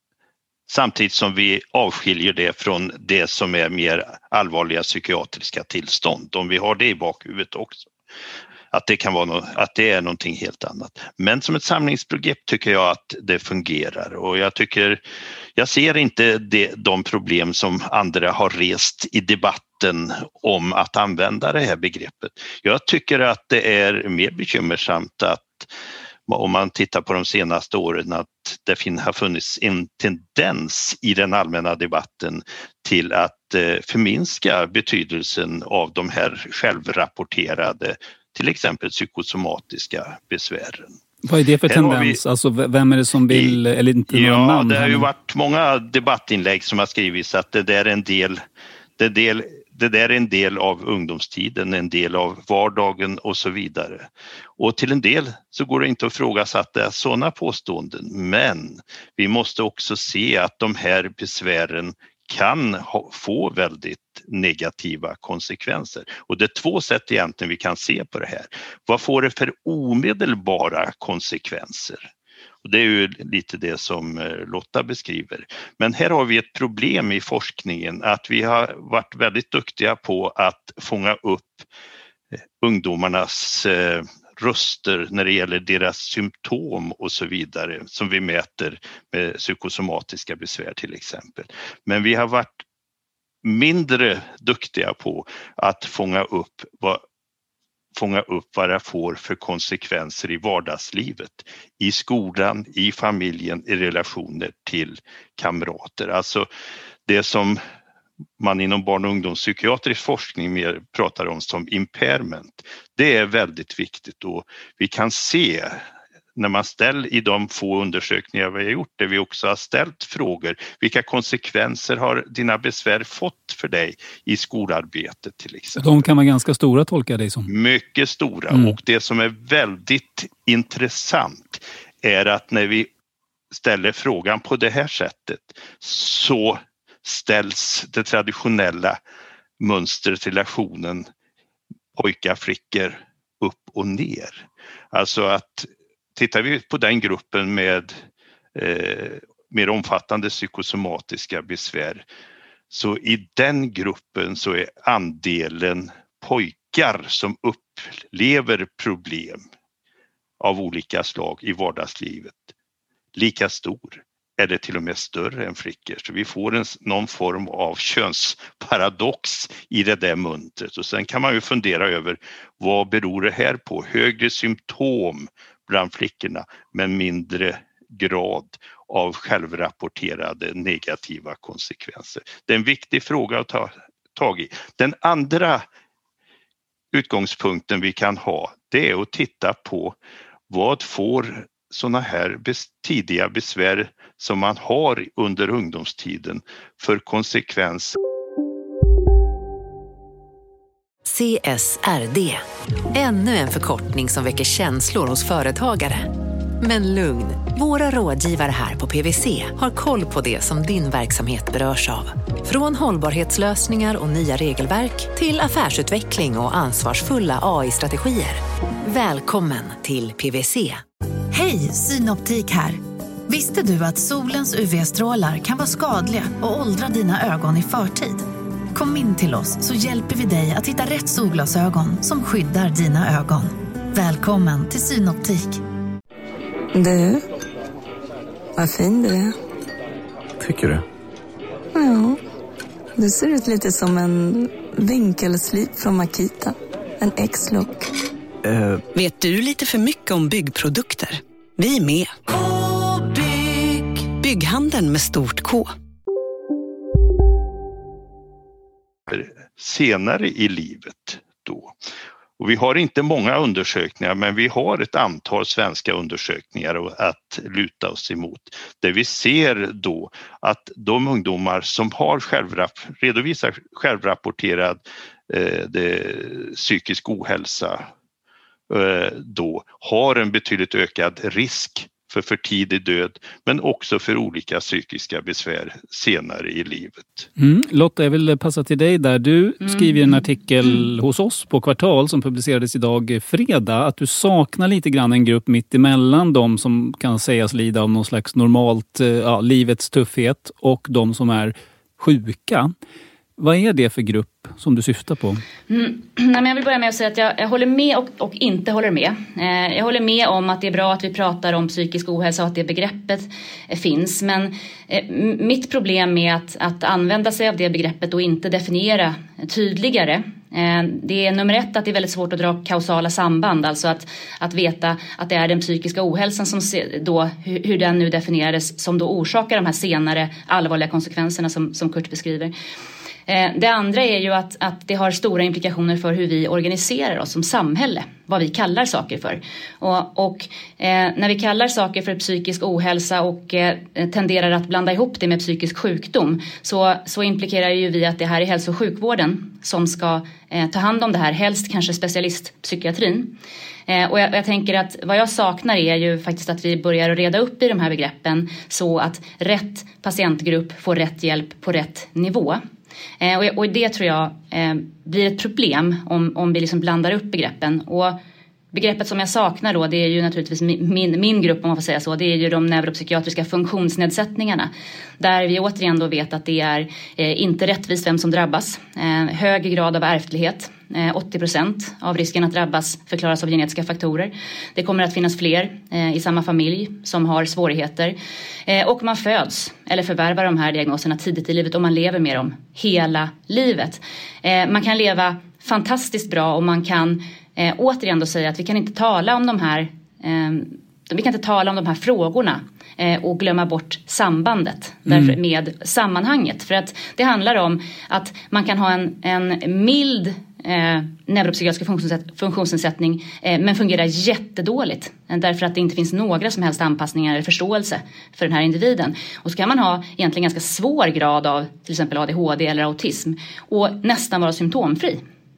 samtidigt som vi avskiljer det från det som är mer allvarliga psykiatriska tillstånd. Om vi har det i bakhuvudet också. Att det kan vara no- att det är någonting helt annat. Men som ett samlingsbegrepp tycker jag att det fungerar. Och jag tycker, jag ser inte det, de problem som andra har rest i debatten om att använda det här begreppet. Jag tycker att det är mer bekymmersamt att om man tittar på de senaste åren att det har funnits en tendens i den allmänna debatten till att förminska betydelsen av de här självrapporterade, till exempel psykosomatiska besvären. Vad är det för tendens? Vi, alltså vem är det som vill, i, eller inte ja, namn? Det har ju varit många debattinlägg som har skrivits att det där är en del, det del Det där är en del av ungdomstiden, en del av vardagen och så vidare. Och till en del så går det inte att ifrågasätta sådana påståenden. Men vi måste också se att de här besvären kan ha, få väldigt negativa konsekvenser. Och det är två sätt egentligen vi kan se på det här. Vad får det för omedelbara konsekvenser? Och det är ju lite det som Lotta beskriver. Men här har vi ett problem i forskningen, att vi har varit väldigt duktiga på att fånga upp ungdomarnas röster när det gäller deras symptom och så vidare, som vi mäter med psykosomatiska besvär till exempel. Men vi har varit mindre duktiga på att fånga upp vad fånga upp vad det får för konsekvenser i vardagslivet, i skolan, i familjen, i relationer till kamrater. Alltså det som man inom barn- och ungdomspsykiatrisk forskning mer pratar om som impairment, det är väldigt viktigt, och vi kan se när man ställer i de få undersökningar vi har gjort, där vi också har ställt frågor, vilka konsekvenser har dina besvär fått för dig i skolarbetet till exempel? De kan vara ganska stora, tolkar det som. Mycket stora, mm. och det som är väldigt intressant är att när vi ställer frågan på det här sättet så ställs det traditionella mönstret, relationen pojkar, flickor upp och ner. Alltså att tittar vi på den gruppen med eh, mer omfattande psykosomatiska besvär, så i den gruppen så är andelen pojkar som upplever problem av olika slag i vardagslivet lika stor eller till och med större än flickor. Så vi får en, någon form av könsparadox i det där mönstret. Och sen kan man ju fundera över vad beror det här på? Högre symptom bland flickorna men mindre grad av självrapporterade negativa konsekvenser. Det är en viktig fråga att ta tag i. Den andra utgångspunkten vi kan ha, det är att titta på vad får sådana här tidiga besvär som man har under ungdomstiden för konsekvenser. C S R D. Ännu en förkortning som väcker känslor hos företagare. Men lugn, våra rådgivare här på P V C har koll på det som din verksamhet berörs av. Från hållbarhetslösningar och nya regelverk till affärsutveckling och ansvarsfulla A I-strategier. Välkommen till P V C. Hej, Synoptik här. Visste du att solens U V-strålar kan vara skadliga och åldra dina ögon i förtid? Kom in till oss så hjälper vi dig att hitta rätt solglasögon som skyddar dina ögon. Välkommen till Synoptik. Du, vad fin du är. Tycker du? Ja, du ser ut lite som en vinkelslip från Makita. En X-look. Uh... Vet du lite för mycket om byggprodukter? Vi är med. K-bygg. Bygghandeln med stort K. Senare i livet då. Och vi har inte många undersökningar, men vi har ett antal svenska undersökningar att luta oss emot. Där vi ser då att de ungdomar som har självrapp- redovisar självrapporterad eh, det, psykisk ohälsa eh, då har en betydligt ökad risk för för tidig död, men också för olika psykiska besvär senare i livet. Mm. Lotta, jag vill passa till dig där. Du mm. skriver en artikel mm. hos oss på Kvartal som publicerades idag fredag, att du saknar lite grann en grupp mitt emellan de som kan sägas lida av någon slags normalt ja, livets tuffhet och de som är sjuka. Vad är det för grupp som du syftar på? Mm. Nej, men jag vill börja med att säga att jag, jag håller med och, och inte håller med. Eh, jag håller med om att det är bra att vi pratar om psykisk ohälsa och att det begreppet eh, finns. Men eh, mitt problem med att, att använda sig av det begreppet och inte definiera tydligare. Eh, det är nummer ett att det är väldigt svårt att dra kausala samband. Alltså att, att veta att det är den psykiska ohälsan som se, då, hur, hur den nu definierades som då orsakar de här senare allvarliga konsekvenserna som, som Kurt beskriver. Det andra är ju att, att det har stora implikationer för hur vi organiserar oss som samhälle. Vad vi kallar saker för. Och, och eh, när vi kallar saker för psykisk ohälsa och eh, tenderar att blanda ihop det med psykisk sjukdom. Så, så implikerar ju vi att det här är hälso- och sjukvården som ska eh, ta hand om det här. Helst kanske specialistpsykiatrin. Eh, och jag, jag tänker att vad jag saknar är ju faktiskt att vi börjar att reda upp i de här begreppen. Så att rätt patientgrupp får rätt hjälp på rätt nivå. Eh, och, och det tror jag eh, blir ett problem om, om vi liksom blandar upp begreppen. Och begreppet som jag saknar då, det är ju naturligtvis min, min, min grupp om man får säga så. Det är ju de neuropsykiatriska funktionsnedsättningarna. Där vi återigen då vet att det är eh, inte rättvist vem som drabbas. Eh, hög grad av ärftlighet. Eh, åttio procent av risken att drabbas förklaras av genetiska faktorer. Det kommer att finnas fler eh, i samma familj som har svårigheter. Eh, och man föds eller förvärvar de här diagnoserna tidigt i livet och man lever med dem hela livet. Eh, man kan leva fantastiskt bra och man kan eh, återigen då säga att vi kan inte tala om de här eh, vi kan inte tala om de här frågorna eh, och glömma bort sambandet mm. därför med sammanhanget. För att det handlar om att man kan ha en, en mild Eh, neuropsykiatrisk funktionsnedsätt- funktionsnedsättning eh, men fungerar jättedåligt eh, därför att det inte finns några som helst anpassningar eller förståelse för den här individen. Och så kan man ha egentligen ganska svår grad av till exempel A D H D eller autism och nästan vara symptomfri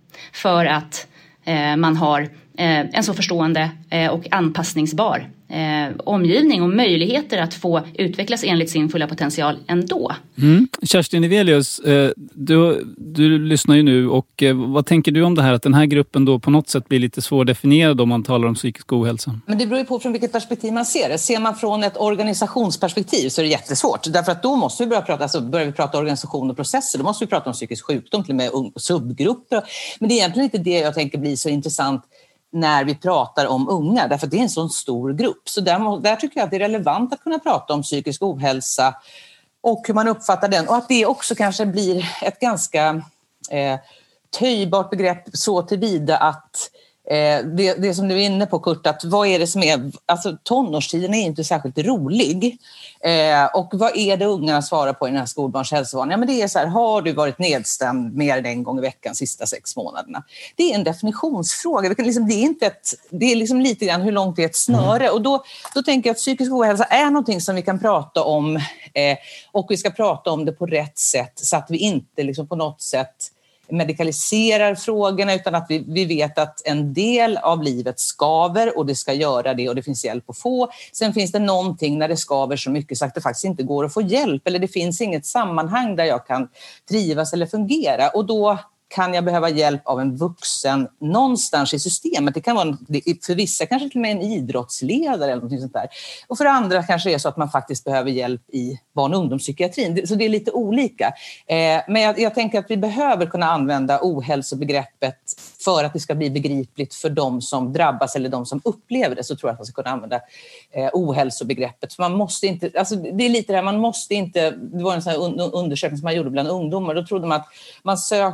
för att eh, man har eh, en så förstående eh, och anpassningsbar eh, omgivning och möjligheter att få utvecklas enligt sin fulla potential ändå. Mm. Kerstin Nivelius, eh, du, du lyssnar ju nu och eh, vad tänker du om det här att den här gruppen då på något sätt blir lite svårdefinierad om man talar om psykisk ohälsa? Men det beror ju på från vilket perspektiv man ser det. Ser man från ett organisationsperspektiv så är det jättesvårt. Därför att då måste vi börja prata, alltså börjar vi prata organisation och processer, då måste vi prata om psykisk sjukdom, till och med subgrupper. Men det är egentligen inte det jag tänker blir så intressant när vi pratar om unga, därför att det är en sån stor grupp. Så där, där tycker jag att det är relevant att kunna prata om psykisk ohälsa och hur man uppfattar den. Och att det också kanske blir ett ganska eh, töjbart begrepp så tillvida att eh, det, det som du är inne på, Kurt, att vad är det som är... Alltså tonårstiden är inte särskilt rolig. Eh, och vad är det ungarna svarar på i den här skolbarns hälsovården? Ja, men det är så här, har du varit nedstämd mer än en gång i veckan sista sex månaderna? Det är en definitionsfråga. Det, kan liksom, det är, inte ett, det är liksom lite grann hur långt det är ett snöre. Och då, då tänker jag att psykisk ohälsa är någonting som vi kan prata om eh, och vi ska prata om det på rätt sätt så att vi inte liksom på något sätt medikaliserar frågorna utan att vi, vi vet att en del av livet skaver och det ska göra det och det finns hjälp att få. Sen finns det någonting när det skaver så mycket så att det faktiskt inte går att få hjälp eller det finns inget sammanhang där jag kan trivas eller fungera och då kan jag behöva hjälp av en vuxen någonstans i systemet. Det kan vara för vissa kanske till och med en idrottsledare eller något sånt där. Och för andra kanske det är så att man faktiskt behöver hjälp i barn- och ungdomspsykiatrin. Så det är lite olika. Eh, men jag, jag tänker att vi behöver kunna använda ohälsobegreppet för att det ska bli begripligt för de som drabbas eller de som upplever det. Så tror jag att man ska kunna använda eh, ohälsobegreppet. För man måste inte, alltså det är lite det här, man måste inte, det var en sån här undersökning som man gjorde bland ungdomar. Då trodde man att man söker till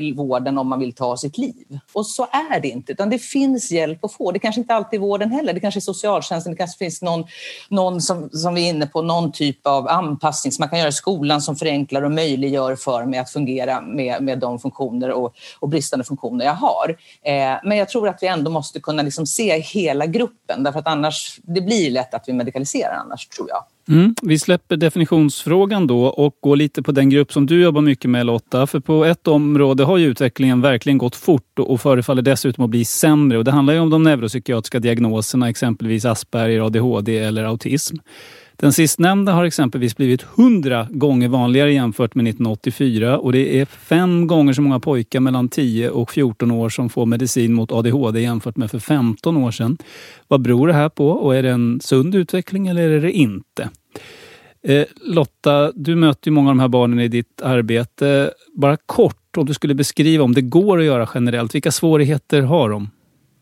till vården om man vill ta sitt liv. Och så är det inte, utan det finns hjälp att få. Det kanske inte alltid är vården heller, det kanske är socialtjänsten, det kanske finns någon, någon som, som vi är inne på, någon typ av anpassning som man kan göra i skolan som förenklar och möjliggör för mig att fungera med, med de funktioner och, och bristande funktioner jag har. Eh, men jag tror att vi ändå måste kunna liksom se hela gruppen, därför att annars, det blir lätt att vi medikaliserar annars, tror jag. Mm. Vi släpper definitionsfrågan då och går lite på den grupp som du jobbar mycket med, Lotta. För på ett område har ju utvecklingen verkligen gått fort och förefaller dessutom att bli sämre. Och det handlar ju om de neuropsykiatriska diagnoserna, exempelvis Asperger, A D H D eller autism. Den sistnämnda har exempelvis blivit hundra gånger vanligare jämfört med nittonhundraåttiofyra och det är fem gånger så många pojkar mellan tio och fjorton år som får medicin mot A D H D jämfört med för femton år sedan. Vad beror det här på och är det en sund utveckling eller är det inte? Eh, Lotta, du möter ju många av de här barnen i ditt arbete. Bara kort, om du skulle beskriva om det går att göra generellt, vilka svårigheter har de?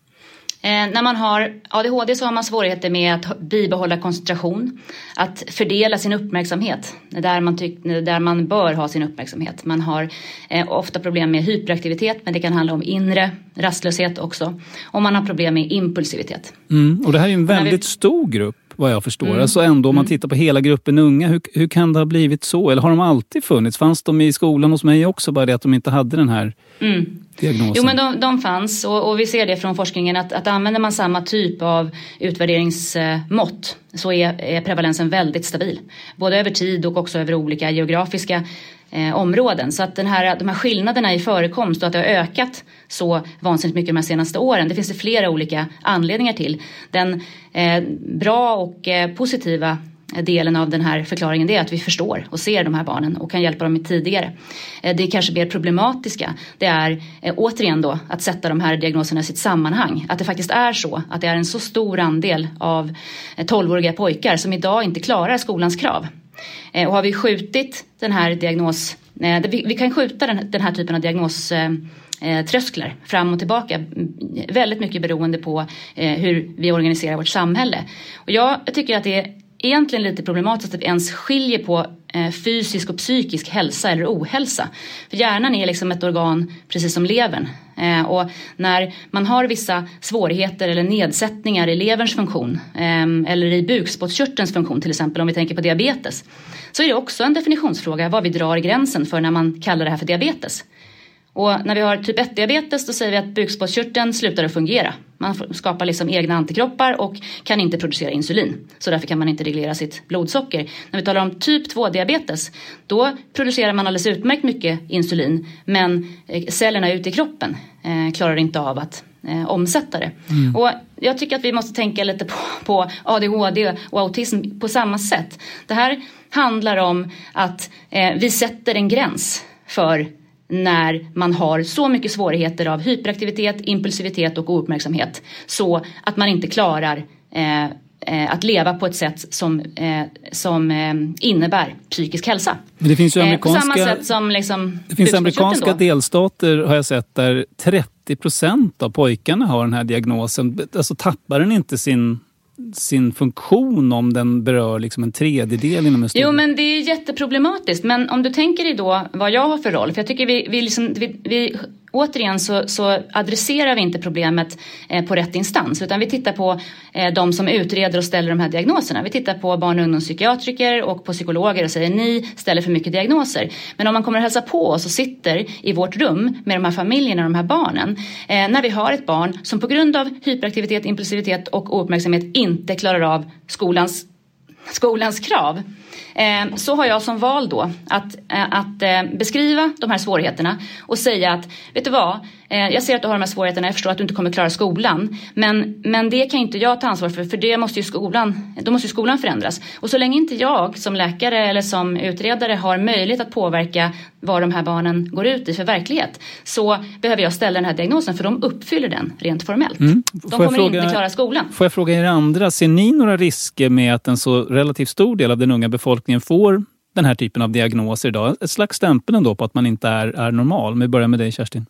Eh, när man har A D H D så har man svårigheter med att bibehålla koncentration, att fördela sin uppmärksamhet där man, tyck, där man bör ha sin uppmärksamhet. Man har eh, ofta problem med hyperaktivitet, men det kan handla om inre rastlöshet också. Och man har problem med impulsivitet. Mm, och det här är ju en väldigt vi... stor grupp, vad jag förstår. Mm. Alltså ändå om man tittar på hela gruppen unga, hur, hur kan det ha blivit så? Eller har de alltid funnits? Fanns de i skolan hos mig också, bara det att de inte hade den här mm. diagnosen? Jo, men de, de fanns och, och vi ser det från forskningen att, att använder man samma typ av utvärderingsmått så är, är prevalensen väldigt stabil. Både över tid och också över olika geografiska eh, områden. Så att den här, de här skillnaderna i förekomst och att det har ökat så vansinnigt mycket de här senaste åren, det finns det flera olika anledningar till. Den eh, bra och eh, positiva delen av den här förklaringen, det är att vi förstår och ser de här barnen och kan hjälpa dem tidigare. Det är kanske mer problematiska. Det är eh, återigen då att sätta de här diagnoserna i sitt sammanhang. Att det faktiskt är så att det är en så stor andel av eh, tolvåriga pojkar som idag inte klarar skolans krav. Eh, och har vi skjutit den här diagnos... Eh, vi, vi kan skjuta den, den här typen av diagnos... Eh, Eh, trösklar fram och tillbaka, väldigt mycket beroende på eh, hur vi organiserar vårt samhälle. Och jag tycker att det är egentligen lite problematiskt att vi ens skiljer på eh, fysisk och psykisk hälsa eller ohälsa. För hjärnan är liksom ett organ precis som levern. Eh, och när man har vissa svårigheter eller nedsättningar i leverns funktion eh, eller i bukspottkörtelns funktion, till exempel om vi tänker på diabetes, så är det också en definitionsfråga vad vi drar gränsen för när man kallar det här för diabetes. Och när vi har typ ett-diabetes då säger vi att bukspottkörteln slutar att fungera. Man skapar liksom egna antikroppar och kan inte producera insulin. Så därför kan man inte reglera sitt blodsocker. När vi talar om typ två-diabetes, då producerar man alldeles utmärkt mycket insulin. Men cellerna ute i kroppen eh, klarar inte av att eh, omsätta det. Mm. Och jag tycker att vi måste tänka lite på, på A D H D och autism på samma sätt. Det här handlar om att eh, vi sätter en gräns för när man har så mycket svårigheter av hyperaktivitet, impulsivitet och ouppmärksamhet så att man inte klarar eh, eh, att leva på ett sätt som, eh, som eh, innebär psykisk hälsa. Men det finns ju amerikanska, eh, på samma sätt som liksom det finns amerikanska delstater har jag sett där trettio procent av pojkarna har den här diagnosen. Alltså tappar den inte sin... sin funktion om den berör liksom en tredjedel inom en stor... Jo, men det är jätteproblematiskt. Men om du tänker dig då vad jag har för roll. För jag tycker vi, vi, liksom, vi, vi återigen så, så adresserar vi inte problemet eh, på rätt instans. Utan vi tittar på eh, de som utreder och ställer de här diagnoserna. Vi tittar på barn- och ungdomspsykiatriker och på psykologer och säger ni ställer för mycket diagnoser. Men om man kommer att hälsa på oss och sitter i vårt rum med de här familjerna och de här barnen. Eh, när vi har ett barn som på grund av hyperaktivitet, impulsivitet och ouppmärksamhet inte klarar av skolans, skolans krav. Eh, så har jag som val då att, eh, att eh, beskriva de här svårigheterna och säga att, vet du vad, eh, jag ser att du har de här svårigheterna, jag förstår att du inte kommer klara skolan, men, men det kan inte jag ta ansvar för, för det måste ju skolan, då måste ju skolan förändras. Och så länge inte jag som läkare eller som utredare har möjlighet att påverka vad de här barnen går ut i för verklighet, så behöver jag ställa den här diagnosen, för de uppfyller den rent formellt. Mm. De kommer fråga, inte klara skolan. Får jag fråga er andra, ser ni några risker med att en så relativt stor del av den unga befolkningen får den här typen av diagnoser idag? Ett slags stämpel ändå på att man inte är, är normal. Vi börjar med dig, Kerstin.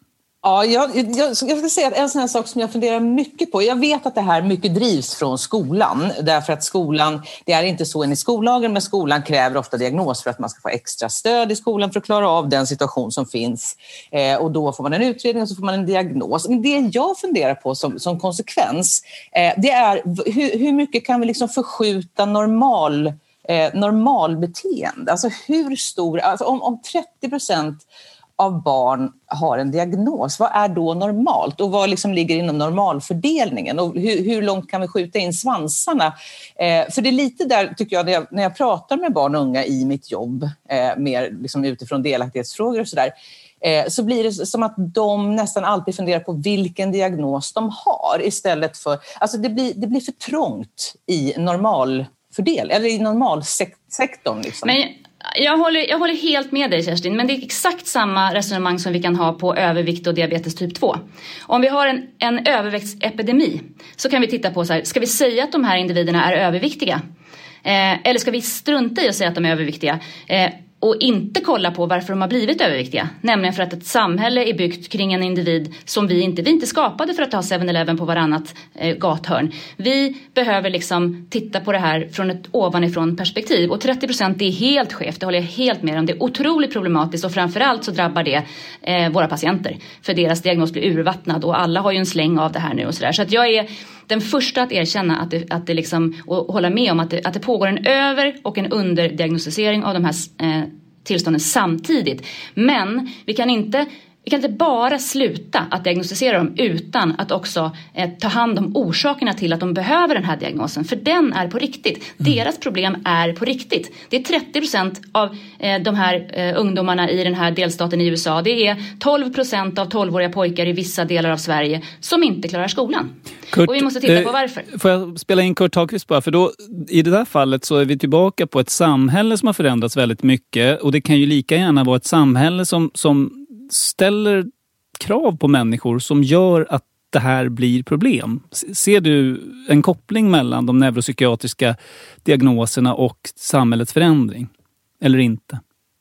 Ja, jag, jag, jag ska säga att en sån här sak som jag funderar mycket på, jag vet att det här mycket drivs från skolan, därför att skolan, det är inte så enligt skollagen, men skolan kräver ofta diagnos för att man ska få extra stöd i skolan för att klara av den situation som finns. Eh, och då får man en utredning och så får man en diagnos. Men det jag funderar på som, som konsekvens, eh, det är hur, hur mycket kan vi liksom förskjuta normal Eh, normalbeteende. Alltså hur stor, alltså om, om trettio procent av barn har en diagnos, vad är då normalt? Och vad liksom ligger inom normalfördelningen? Och hur, hur långt kan vi skjuta in svansarna? Eh, för det är lite där, tycker jag, när jag, när jag pratar med barn och unga i mitt jobb, eh, mer liksom utifrån delaktighetsfrågor och sådär, eh, så blir det som att de nästan alltid funderar på vilken diagnos de har istället för, alltså det blir, det blir för trångt i normal fördel, eller i normalsektorn. Liksom. Men jag håller, jag håller helt med dig, Kerstin, men det är exakt samma resonemang som vi kan ha på övervikt och diabetes typ två. Om vi har en, en överviktsepidemi så kan vi titta på så här, ska vi säga att de här individerna är överviktiga? Eh, eller ska vi strunta i att säga att de är överviktiga? Eh, och inte kolla på varför de har blivit överviktiga. Nämligen för att ett samhälle är byggt kring en individ som vi inte, vi inte skapade för att ha seven eleven på varannat eh, gathörn. Vi behöver liksom titta på det här från ett ovanifrån perspektiv. Och trettio procent är helt skevt, det håller jag helt med om. Det är otroligt problematiskt och framförallt så drabbar det eh, våra patienter. För deras diagnos blir urvattnad och alla har ju en släng av det här nu och sådär. Så att jag är den första att erkänna att det, att det liksom, och hålla med om att det, att det pågår en över- och en underdiagnostisering av de här eh, tillstånden samtidigt. Men vi kan inte Vi kan inte bara sluta att diagnostisera dem utan att också eh, ta hand om orsakerna till att de behöver den här diagnosen. För den är på riktigt. Mm. Deras problem är på riktigt. Det är trettio procent av eh, de här eh, ungdomarna i den här delstaten i U S A. Det är tolv procent av tolvåriga pojkar i vissa delar av Sverige som inte klarar skolan. Kurt, och vi måste titta eh, på varför. Får jag spela in Kurt Hagqvist bara? För då, i det där fallet så är vi tillbaka på ett samhälle som har förändrats väldigt mycket. Och det kan ju lika gärna vara ett samhälle som... som ställer krav på människor som gör att det här blir problem. Ser du en koppling mellan de neuropsykiatriska diagnoserna och samhällets förändring? Eller inte?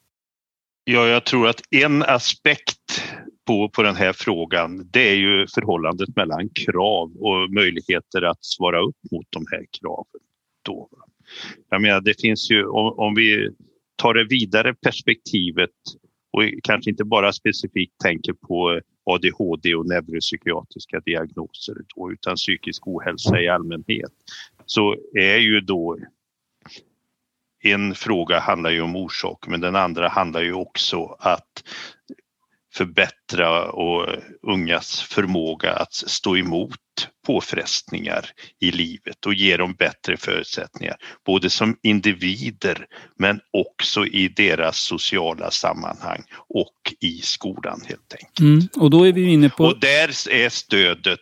Ja, jag tror att en aspekt på, på den här frågan, det är ju förhållandet mellan krav och möjligheter att svara upp mot de här kraven. Då. Jag menar, det finns ju, om, om vi tar det vidare perspektivet och kanske inte bara specifikt tänker på A D H D och neuropsykiatriska diagnoser då, utan psykisk ohälsa i allmänhet, så är ju då en fråga handlar ju om orsak, men den andra handlar ju också att förbättra och ungas förmåga att stå emot påfrestningar i livet och ge dem bättre förutsättningar, både som individer men också i deras sociala sammanhang och i skolan helt enkelt. Mm, och då är vi inne på... Och där är stödet,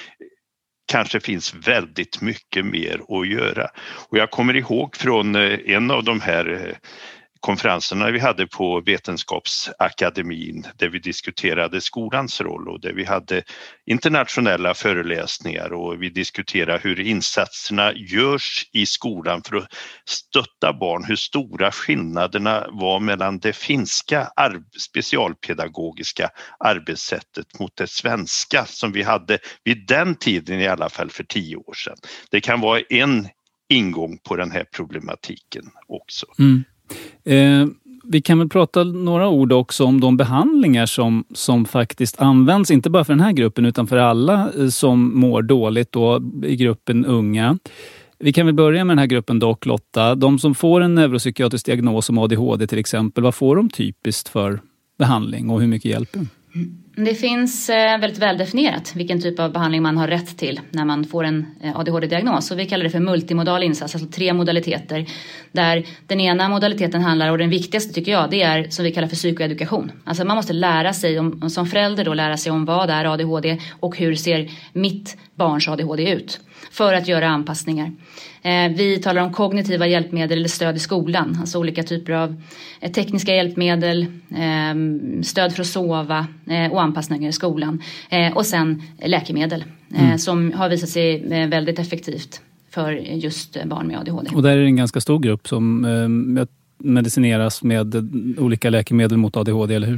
kanske finns väldigt mycket mer att göra. Och jag kommer ihåg från en av de här konferenserna vi hade på Vetenskapsakademin där vi diskuterade skolans roll och där vi hade internationella föreläsningar och vi diskuterade hur insatserna görs i skolan för att stötta barn, hur stora skillnaderna var mellan det finska specialpedagogiska arbetssättet mot det svenska som vi hade vid den tiden, i alla fall för tio år sedan. Det kan vara en ingång på den här problematiken också. Mm. Eh, vi kan väl prata några ord också om de behandlingar som, som faktiskt används, inte bara för den här gruppen utan för alla eh, som mår dåligt då, i gruppen unga. Vi kan väl börja med den här gruppen dock, Lotta. De som får en neuropsykiatrisk diagnos som A D H D till exempel, vad får de typiskt för behandling och hur mycket hjälper? Det finns väldigt väldefinierat vilken typ av behandling man har rätt till när man får en A D H D-diagnos. Och vi kallar det för multimodal insats, alltså tre modaliteter. Där den ena modaliteten handlar, och den viktigaste tycker jag, det är som vi kallar för psykoedukation. Alltså man måste lära sig, om, som förälder då lära sig om vad är A D H D och hur ser mitt barns A D H D ut. För att göra anpassningar. Eh, vi talar om kognitiva hjälpmedel eller stöd i skolan. Alltså olika typer av eh, tekniska hjälpmedel, eh, stöd för att sova eh, och anpassningar i skolan. Eh, och sen läkemedel eh, mm. som har visat sig eh, väldigt effektivt för just barn med A D H D. Och där är det en ganska stor grupp som eh, medicineras med olika läkemedel mot A D H D, eller hur?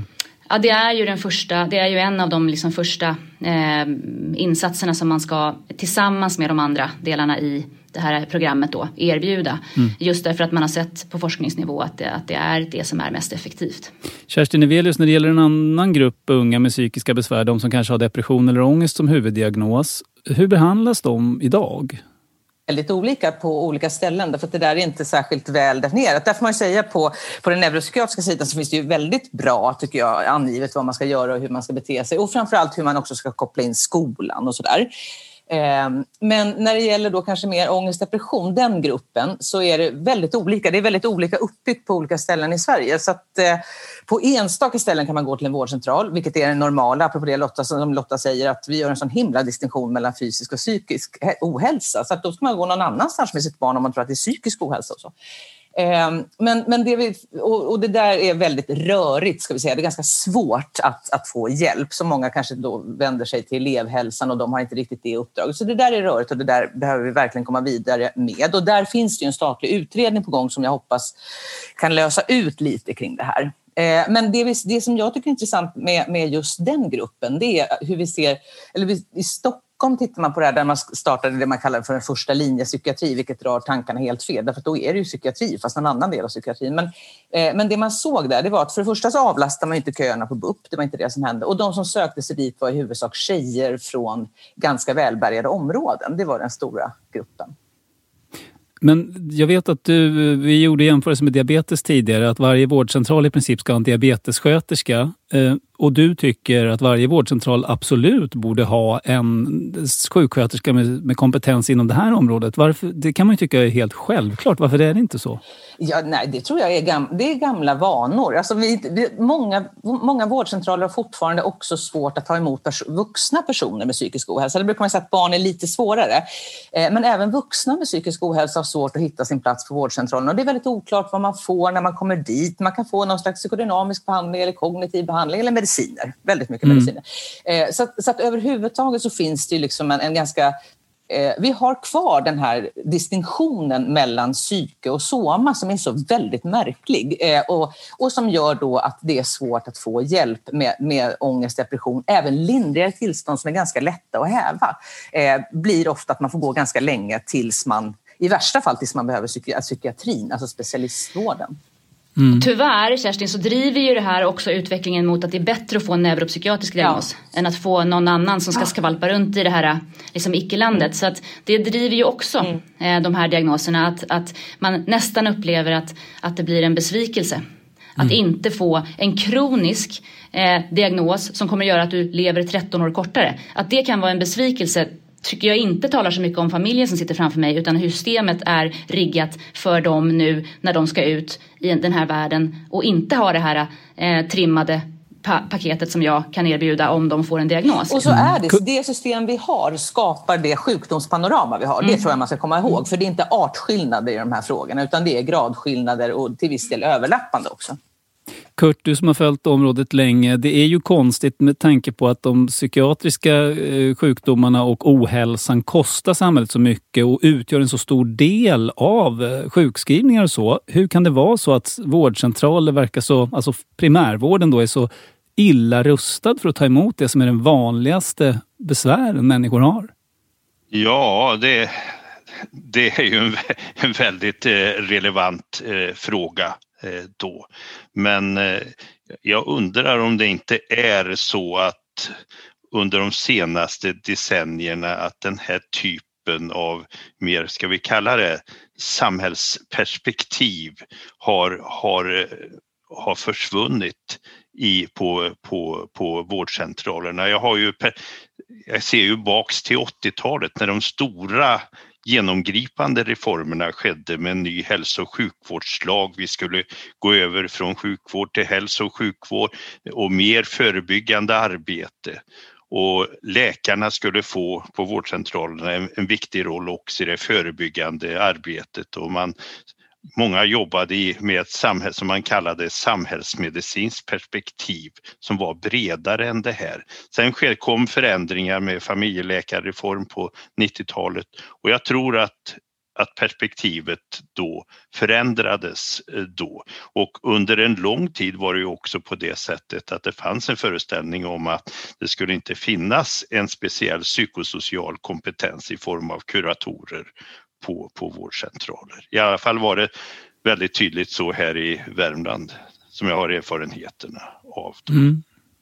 Ja, det är ju den första, det är ju en av de liksom första eh, insatserna som man ska tillsammans med de andra delarna i det här programmet då erbjuda. Mm. Just därför att man har sett på forskningsnivå att det, att det är det som är mest effektivt. Kerstin Nevelius, när det gäller en annan grupp unga med psykiska besvär, de som kanske har depression eller ångest som huvuddiagnos, hur behandlas de idag? Väldigt olika på olika ställen, därför att det där är inte särskilt väl definierat. Därför får man säga på, på den neuropsykiatriska sidan så finns det ju väldigt bra, tycker jag, angivet vad man ska göra och hur man ska bete sig. Och framförallt hur man också ska koppla in skolan och sådär. Men när det gäller då kanske mer ångest, depression, den gruppen, så är det väldigt olika. Det är väldigt olika uppbyggt på olika ställen i Sverige. Så att på enstaka ställen kan man gå till en vårdcentral, vilket är det normala, apropå det Lotta, som Lotta säger, att vi gör en sån himla distinktion mellan fysisk och psykisk ohälsa. Så att då ska man gå någon annanstans med sitt barn om man tror att det är psykisk ohälsa och så. Men, men det, vi, och, och det där är väldigt rörigt, ska vi säga. Det är ganska svårt att, att få hjälp. Så många kanske då vänder sig till elevhälsan och de har inte riktigt det uppdraget. Så det där är rörigt och det där behöver vi verkligen komma vidare med. Och där finns det ju en statlig utredning på gång som jag hoppas kan lösa ut lite kring det här. Men det, vi, det som jag tycker är intressant med, med just den gruppen, det är hur vi ser, eller i Stockholm tittar man på det här där man startade det man kallar för en första linje psykiatri, vilket drar tankarna helt fel, därför att då är det ju psykiatri fast en annan del av psykiatrin. Men, eh, men det man såg där, det var att för det första så avlastar man inte köerna på B U P, det var inte det som hände. Och de som sökte sig dit var i huvudsak tjejer från ganska välbärgade områden, det var den stora gruppen. Men jag vet att du, vi gjorde jämförelse med diabetes tidigare, att varje vårdcentral i princip ska ha en diabetessköterska. Eh, och du tycker att varje vårdcentral absolut borde ha en sjuksköterska med, med kompetens inom det här området. Varför, det kan man ju tycka är helt självklart. Varför är det inte så? Ja, nej, det tror jag är, gam, det är gamla vanor. Alltså vi, vi, många, många vårdcentraler har fortfarande också svårt att ta emot pers- vuxna personer med psykisk ohälsa. Det brukar man säga att barn är lite svårare. Eh, men även vuxna med psykisk ohälsa har svårt att hitta sin plats på vårdcentralen. Och det är väldigt oklart vad man får när man kommer dit. Man kan få någon slags psykodynamisk behandling eller kognitiv behandling eller mediciner. Väldigt mycket mm. mediciner. Eh, så, att, så att överhuvudtaget så finns det ju liksom en, en ganska... Eh, vi har kvar den här distinktionen mellan psyke och soma som är så väldigt märklig. Eh, och, och som gör då att det är svårt att få hjälp med, med ångest, depression. Även lindrigare tillstånd som är ganska lätta att häva. Eh, blir ofta att man får gå ganska länge tills man... I värsta fall tills man behöver psyki- psykiatrin, alltså specialistvården. Mm. Tyvärr, Kerstin, så driver ju det här också utvecklingen mot att det är bättre att få en neuropsykiatrisk diagnos ja. än att få någon annan som ska skvalpa runt i det här liksom icke-landet. Mm. Så att det driver ju också mm. eh, de här diagnoserna att, att man nästan upplever att, att det blir en besvikelse. Mm. Att inte få en kronisk eh, diagnos som kommer göra att du lever tretton år kortare. Att det kan vara en besvikelse tycker jag inte talar så mycket om familjen som sitter framför mig, utan hur systemet är riggat för dem nu när de ska ut i den här världen och inte ha det här eh, trimmade pa- paketet som jag kan erbjuda om de får en diagnos. Och så är det, det system vi har skapar det sjukdomspanorama vi har. Det mm. tror jag man ska komma ihåg, för det är inte artskillnader i de här frågorna, utan det är gradskillnader och till viss del överlappande också. Kurt, du som har följt området länge, det är ju konstigt med tanke på att de psykiatriska eh, sjukdomarna och ohälsan kostar samhället så mycket och utgör en så stor del av eh, sjukskrivningar och så. Hur kan det vara så att vårdcentraler verkar så, alltså primärvården då är så illa rustad för att ta emot det som är den vanligaste besvären människor har? Ja, det, det är ju en, en väldigt eh, relevant eh, fråga. Då. Men jag undrar om det inte är så att under de senaste decennierna att den här typen av mer, ska vi kalla det, samhällsperspektiv har, har, har försvunnit i, på, på, på vårdcentralerna. Jag, har ju, jag ser ju baks till åttiotalet när de stora genomgripande reformerna skedde med en ny hälso- och sjukvårdslag. Vi skulle gå över från sjukvård till hälso- och sjukvård och mer förebyggande arbete. Och läkarna skulle få på vårdcentralerna en, en viktig roll också i det förebyggande arbetet. Och man, många jobbade i, med ett samhälle som man kallade samhällsmedicinskt perspektiv som var bredare än det här. Sen sker, kom förändringar med familjeläkarreform på nittiotalet och jag tror att, att perspektivet då förändrades då. Och under en lång tid var det ju också på det sättet att det fanns en föreställning om att det skulle inte finnas en speciell psykosocial kompetens i form av kuratorer på, på vårdcentraler. I alla fall var det väldigt tydligt så här i Värmland som jag har erfarenheterna av. Mm.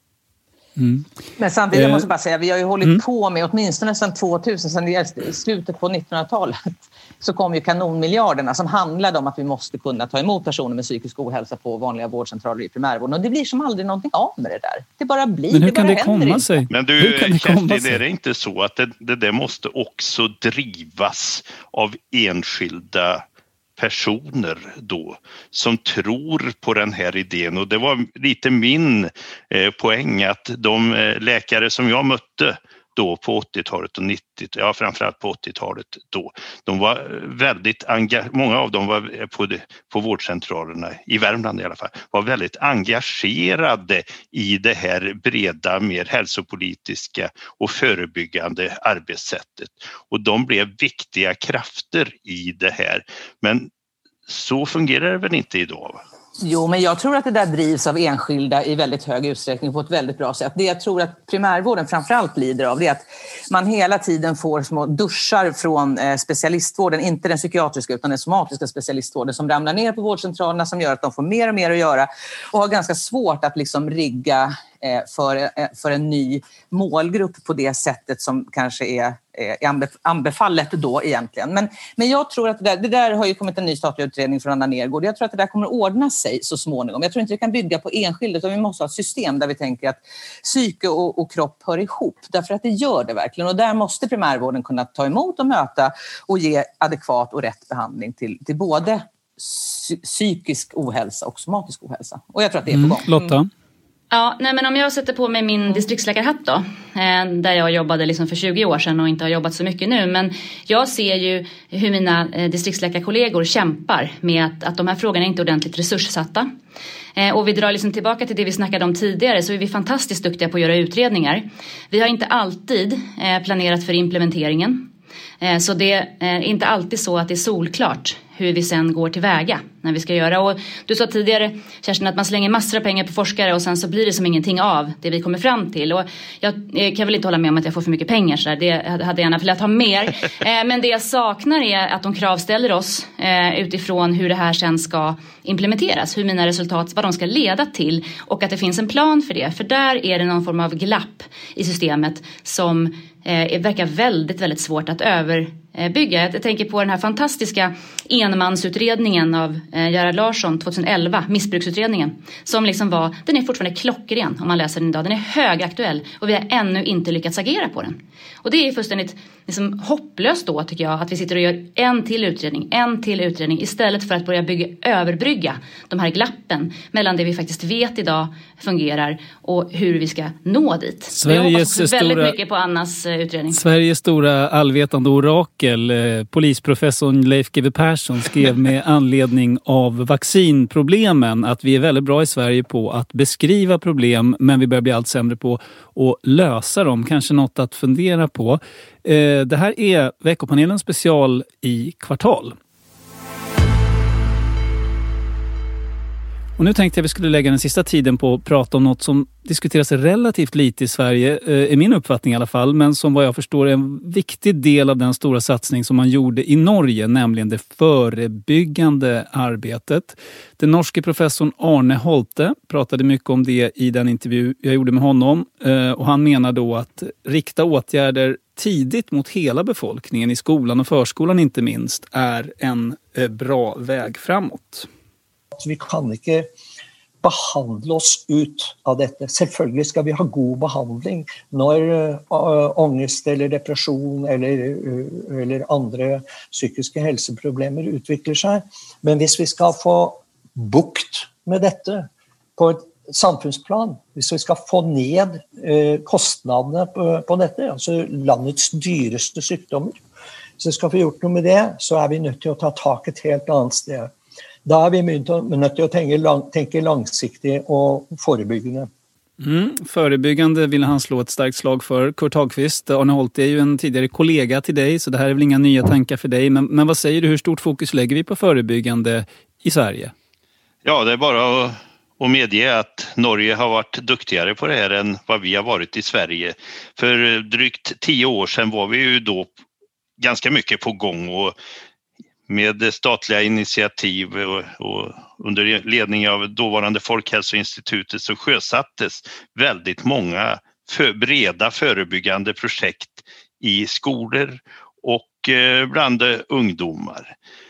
Mm. Men samtidigt eh. måste jag bara säga, vi har ju hållit mm. på med åtminstone sedan tvåtusen, sedan slutet på nittonhundratalet, så kom ju kanonmiljarderna som handlade om att vi måste kunna ta emot personer med psykisk ohälsa på vanliga vårdcentraler i primärvården. Och det blir som aldrig någonting av med det där. Det bara blir. Men hur det kan bara det komma inte. sig? Men du, Kerstin, är det inte så att det, det där måste också drivas av enskilda personer då som tror på den här idén? Och det var lite min eh, poäng att de eh, läkare som jag mötte då på åttiotalet och nittio, ja framförallt på åttiotalet då, de var väldigt enga- många av dem var på, det, på vårdcentralerna i Värmland i alla fall, var väldigt engagerade i det här breda, mer hälsopolitiska och förebyggande arbetssättet. Och de blev viktiga krafter i det här. Men så fungerar det väl inte idag, va? Jo, men jag tror att det där drivs av enskilda i väldigt hög utsträckning på ett väldigt bra sätt. Det jag tror att primärvården framförallt lider av, det är att man hela tiden får små duschar från specialistvården, inte den psykiatriska utan den somatiska specialistvården, som ramlar ner på vårdcentralerna, som gör att de får mer och mer att göra och har ganska svårt att liksom rigga för, för en ny målgrupp på det sättet som kanske är är anbefallet då egentligen. Men, men jag tror att det där, det där har ju kommit en ny statlig utredning från Anna Nergård. Jag tror att det där kommer att ordna sig så småningom. Jag tror inte det kan bygga på enskilda, utan vi måste ha ett system där vi tänker att psyke och, och kropp hör ihop. Därför att det gör det verkligen. Och där måste primärvården kunna ta emot och möta och ge adekvat och rätt behandling till, till både psykisk ohälsa och somatisk ohälsa. Och jag tror att det är på gång. Mm. Lotta? Ja, nej, men om jag sätter på mig min distriktsläkarhatt då, eh, där jag jobbade liksom för tjugo år sedan och inte har jobbat så mycket nu, men jag ser ju hur mina eh, distriktsläkarkollegor kämpar med att, att de här frågorna inte är ordentligt resurssatta. Eh, och vi drar liksom tillbaka till det vi snackade om tidigare, så är vi fantastiskt duktiga på att göra utredningar. Vi har inte alltid eh, planerat för implementeringen. Eh, så det är inte alltid så att det är solklart hur vi sen går tillväga när vi ska göra. Och du sa tidigare, Kerstin, att man slänger massor av pengar på forskare och sen så blir det som ingenting av det vi kommer fram till. Och jag kan väl inte hålla med om att jag får för mycket pengar, så där. Det hade jag gärna velat ha mer. Men det jag saknar är att de kravställer oss utifrån hur det här sen ska implementeras, hur mina resultat, vad de ska leda till, och att det finns en plan för det. För där är det någon form av glapp i systemet som eh, verkar väldigt, väldigt svårt att överbygga. Jag tänker på den här fantastiska enmansutredningen av eh, Gerhard Larsson tjugoelva, missbruksutredningen, som liksom var, den är fortfarande klockren om man läser den idag. Den är högaktuell och vi har ännu inte lyckats agera på den. Och det är fullständigt liksom hopplöst då, tycker jag, att vi sitter och gör en till utredning, en till utredning istället för att börja bygga, överbrygga de här glappen mellan det vi faktiskt vet idag fungerar och hur vi ska nå dit. Sveriges jag hoppas stora, väldigt mycket på Annas eh, utredning. Sveriges stora allvetande orakel, eh, polisprofessorn Leif G W Persson, skrev med anledning av vaccinproblemen att vi är väldigt bra i Sverige på att beskriva problem, men vi börjar bli allt sämre på att lösa dem. Kanske något att fundera på. Eh, det här är Veckopanelen special i Kvartal. Och nu tänkte jag vi skulle lägga den sista tiden på att prata om något som diskuteras relativt lite i Sverige, eh, i min uppfattning i alla fall, men som vad jag förstår är en viktig del av den stora satsning som man gjorde i Norge, nämligen det förebyggande arbetet. Den norske professorn Arne Holte pratade mycket om det i den intervju jag gjorde med honom, eh, och han menar då att rikta åtgärder tidigt mot hela befolkningen, i skolan och förskolan inte minst, är en eh, bra väg framåt. Vi kan inte behandla oss ut av detta. Selvfølgelig ska vi ha god behandling när uh, ångest eller depression eller, uh, eller andra psykiska hälsoproblem utvecklar sig. Men om vi ska få bukt med detta på ett samfunnsplan, om vi ska få ned uh, kostnaderna på, på detta, alltså landets dyraste sjukdomar, så ska vi gjort något med det, så är vi nødt til att ta tag ett helt annat sted. Da er vi nødt til å tenke, lang, tenke langsiktig og forebyggende. Mm, förebyggande vill han slå ett starkt slag för. Kurt Hagqvist, Arne Holt är ju en tidigare kollega till dig, så det här är väl inga nya tankar för dig. Men, men vad säger du, hur stort fokus lägger vi på förebyggande i Sverige? Ja, det är bara att, att medge att Norge har varit duktigare på det här än vad vi har varit i Sverige. För drygt tio år sedan var vi ju då ganska mycket på gång, och med statliga initiativ och, och under ledning av dåvarande Folkhälsoinstitutet så sjösattes väldigt många för, breda förebyggande projekt i skolor och eh, bland ungdomar.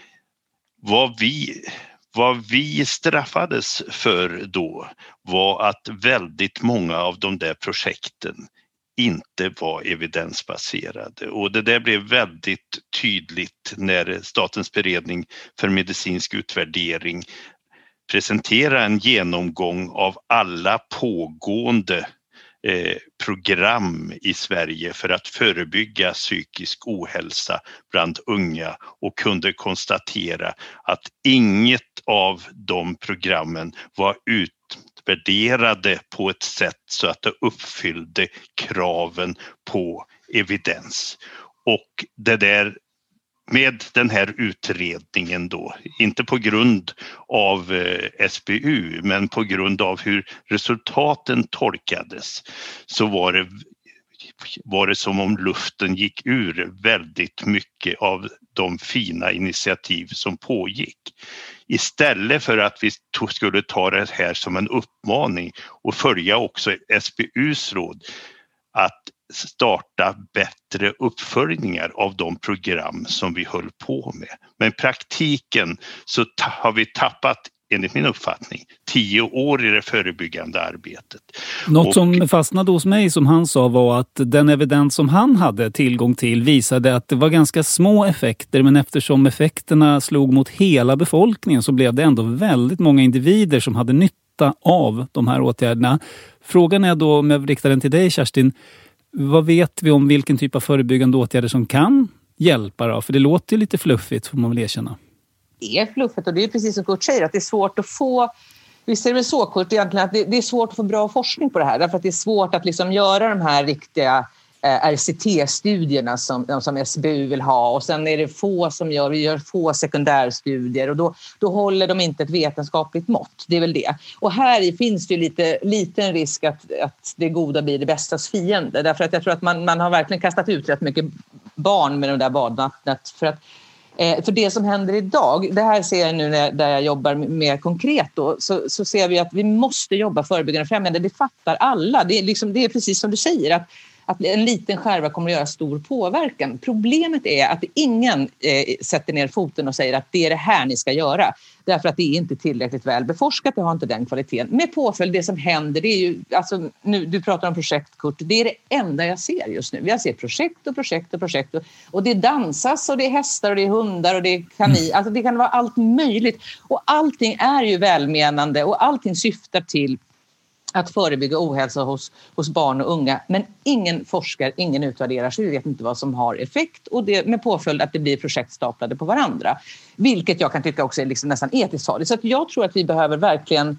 Vad vi, vad vi straffades för då var att väldigt många av de där projekten inte var evidensbaserade, och det där blev väldigt tydligt när Statens beredning för medicinsk utvärdering presenterade en genomgång av alla pågående eh, program i Sverige för att förebygga psykisk ohälsa bland unga, och kunde konstatera att inget av de programmen var ut värderade på ett sätt så att det uppfyllde kraven på evidens. Och det där med den här utredningen då, inte på grund av S B U men på grund av hur resultaten tolkades, så var det var det som om luften gick ur väldigt mycket av de fina initiativ som pågick. Istället för att vi to- skulle ta det här som en uppmaning och följa också S B U:s råd att starta bättre uppföljningar av de program som vi höll på med. Men i praktiken så ta- har vi tappat, enligt min uppfattning, tio år i det förebyggande arbetet. Något och, som fastnade hos mig, som han sa, var att den evidens som han hade tillgång till visade att det var ganska små effekter, men eftersom effekterna slog mot hela befolkningen så blev det ändå väldigt många individer som hade nytta av de här åtgärderna. Frågan är då, om jag riktar den till dig, Kerstin, vad vet vi om vilken typ av förebyggande åtgärder som kan hjälpa då? För det låter ju lite fluffigt, får man väl erkänna. Det är fluffigt, och det är precis som Kurt säger, att det är svårt att få, visst är det väl så Kurt egentligen, att det, det är svårt att få bra forskning på det här, därför att det är svårt att liksom göra de här riktiga eh, R C T-studierna som, som S B U vill ha, och sen är det få som gör, vi gör få sekundärstudier, och då, då håller de inte ett vetenskapligt mått, det är väl det. Och här finns det ju lite, lite en risk att, att det goda blir det bästas fiende, därför att jag tror att man, man har verkligen kastat ut rätt mycket barn med det där badvattnet, för att Eh, för det som händer idag, det här ser jag nu när, där jag jobbar mer konkret då, så, så ser vi att vi måste jobba förebyggande och främjande. Det fattar alla. Det är, liksom, det är precis som du säger, att, att en liten skärva kommer att göra stor påverkan. Problemet är att ingen eh, sätter ner foten och säger att det är det här ni ska göra. Därför att det är inte tillräckligt väl beforskat, det har inte den kvaliteten. Med påföljd, det som händer, det är ju, alltså, nu, du pratar om projekt, Kurt, det är det enda jag ser just nu. Jag ser projekt och projekt och projekt, och, och det dansas och det är hästar och det är hundar och det är kanin, alltså det kan vara allt möjligt. Och allting är ju välmenande och allting syftar till att förebygga ohälsa hos, hos barn och unga. Men ingen forskar, ingen utvärderar, så vi vet inte vad som har effekt. Och det med påföljd att det blir projekt staplade på varandra. Vilket jag kan tycka också är liksom nästan etiskt farligt. Så att jag tror att vi behöver verkligen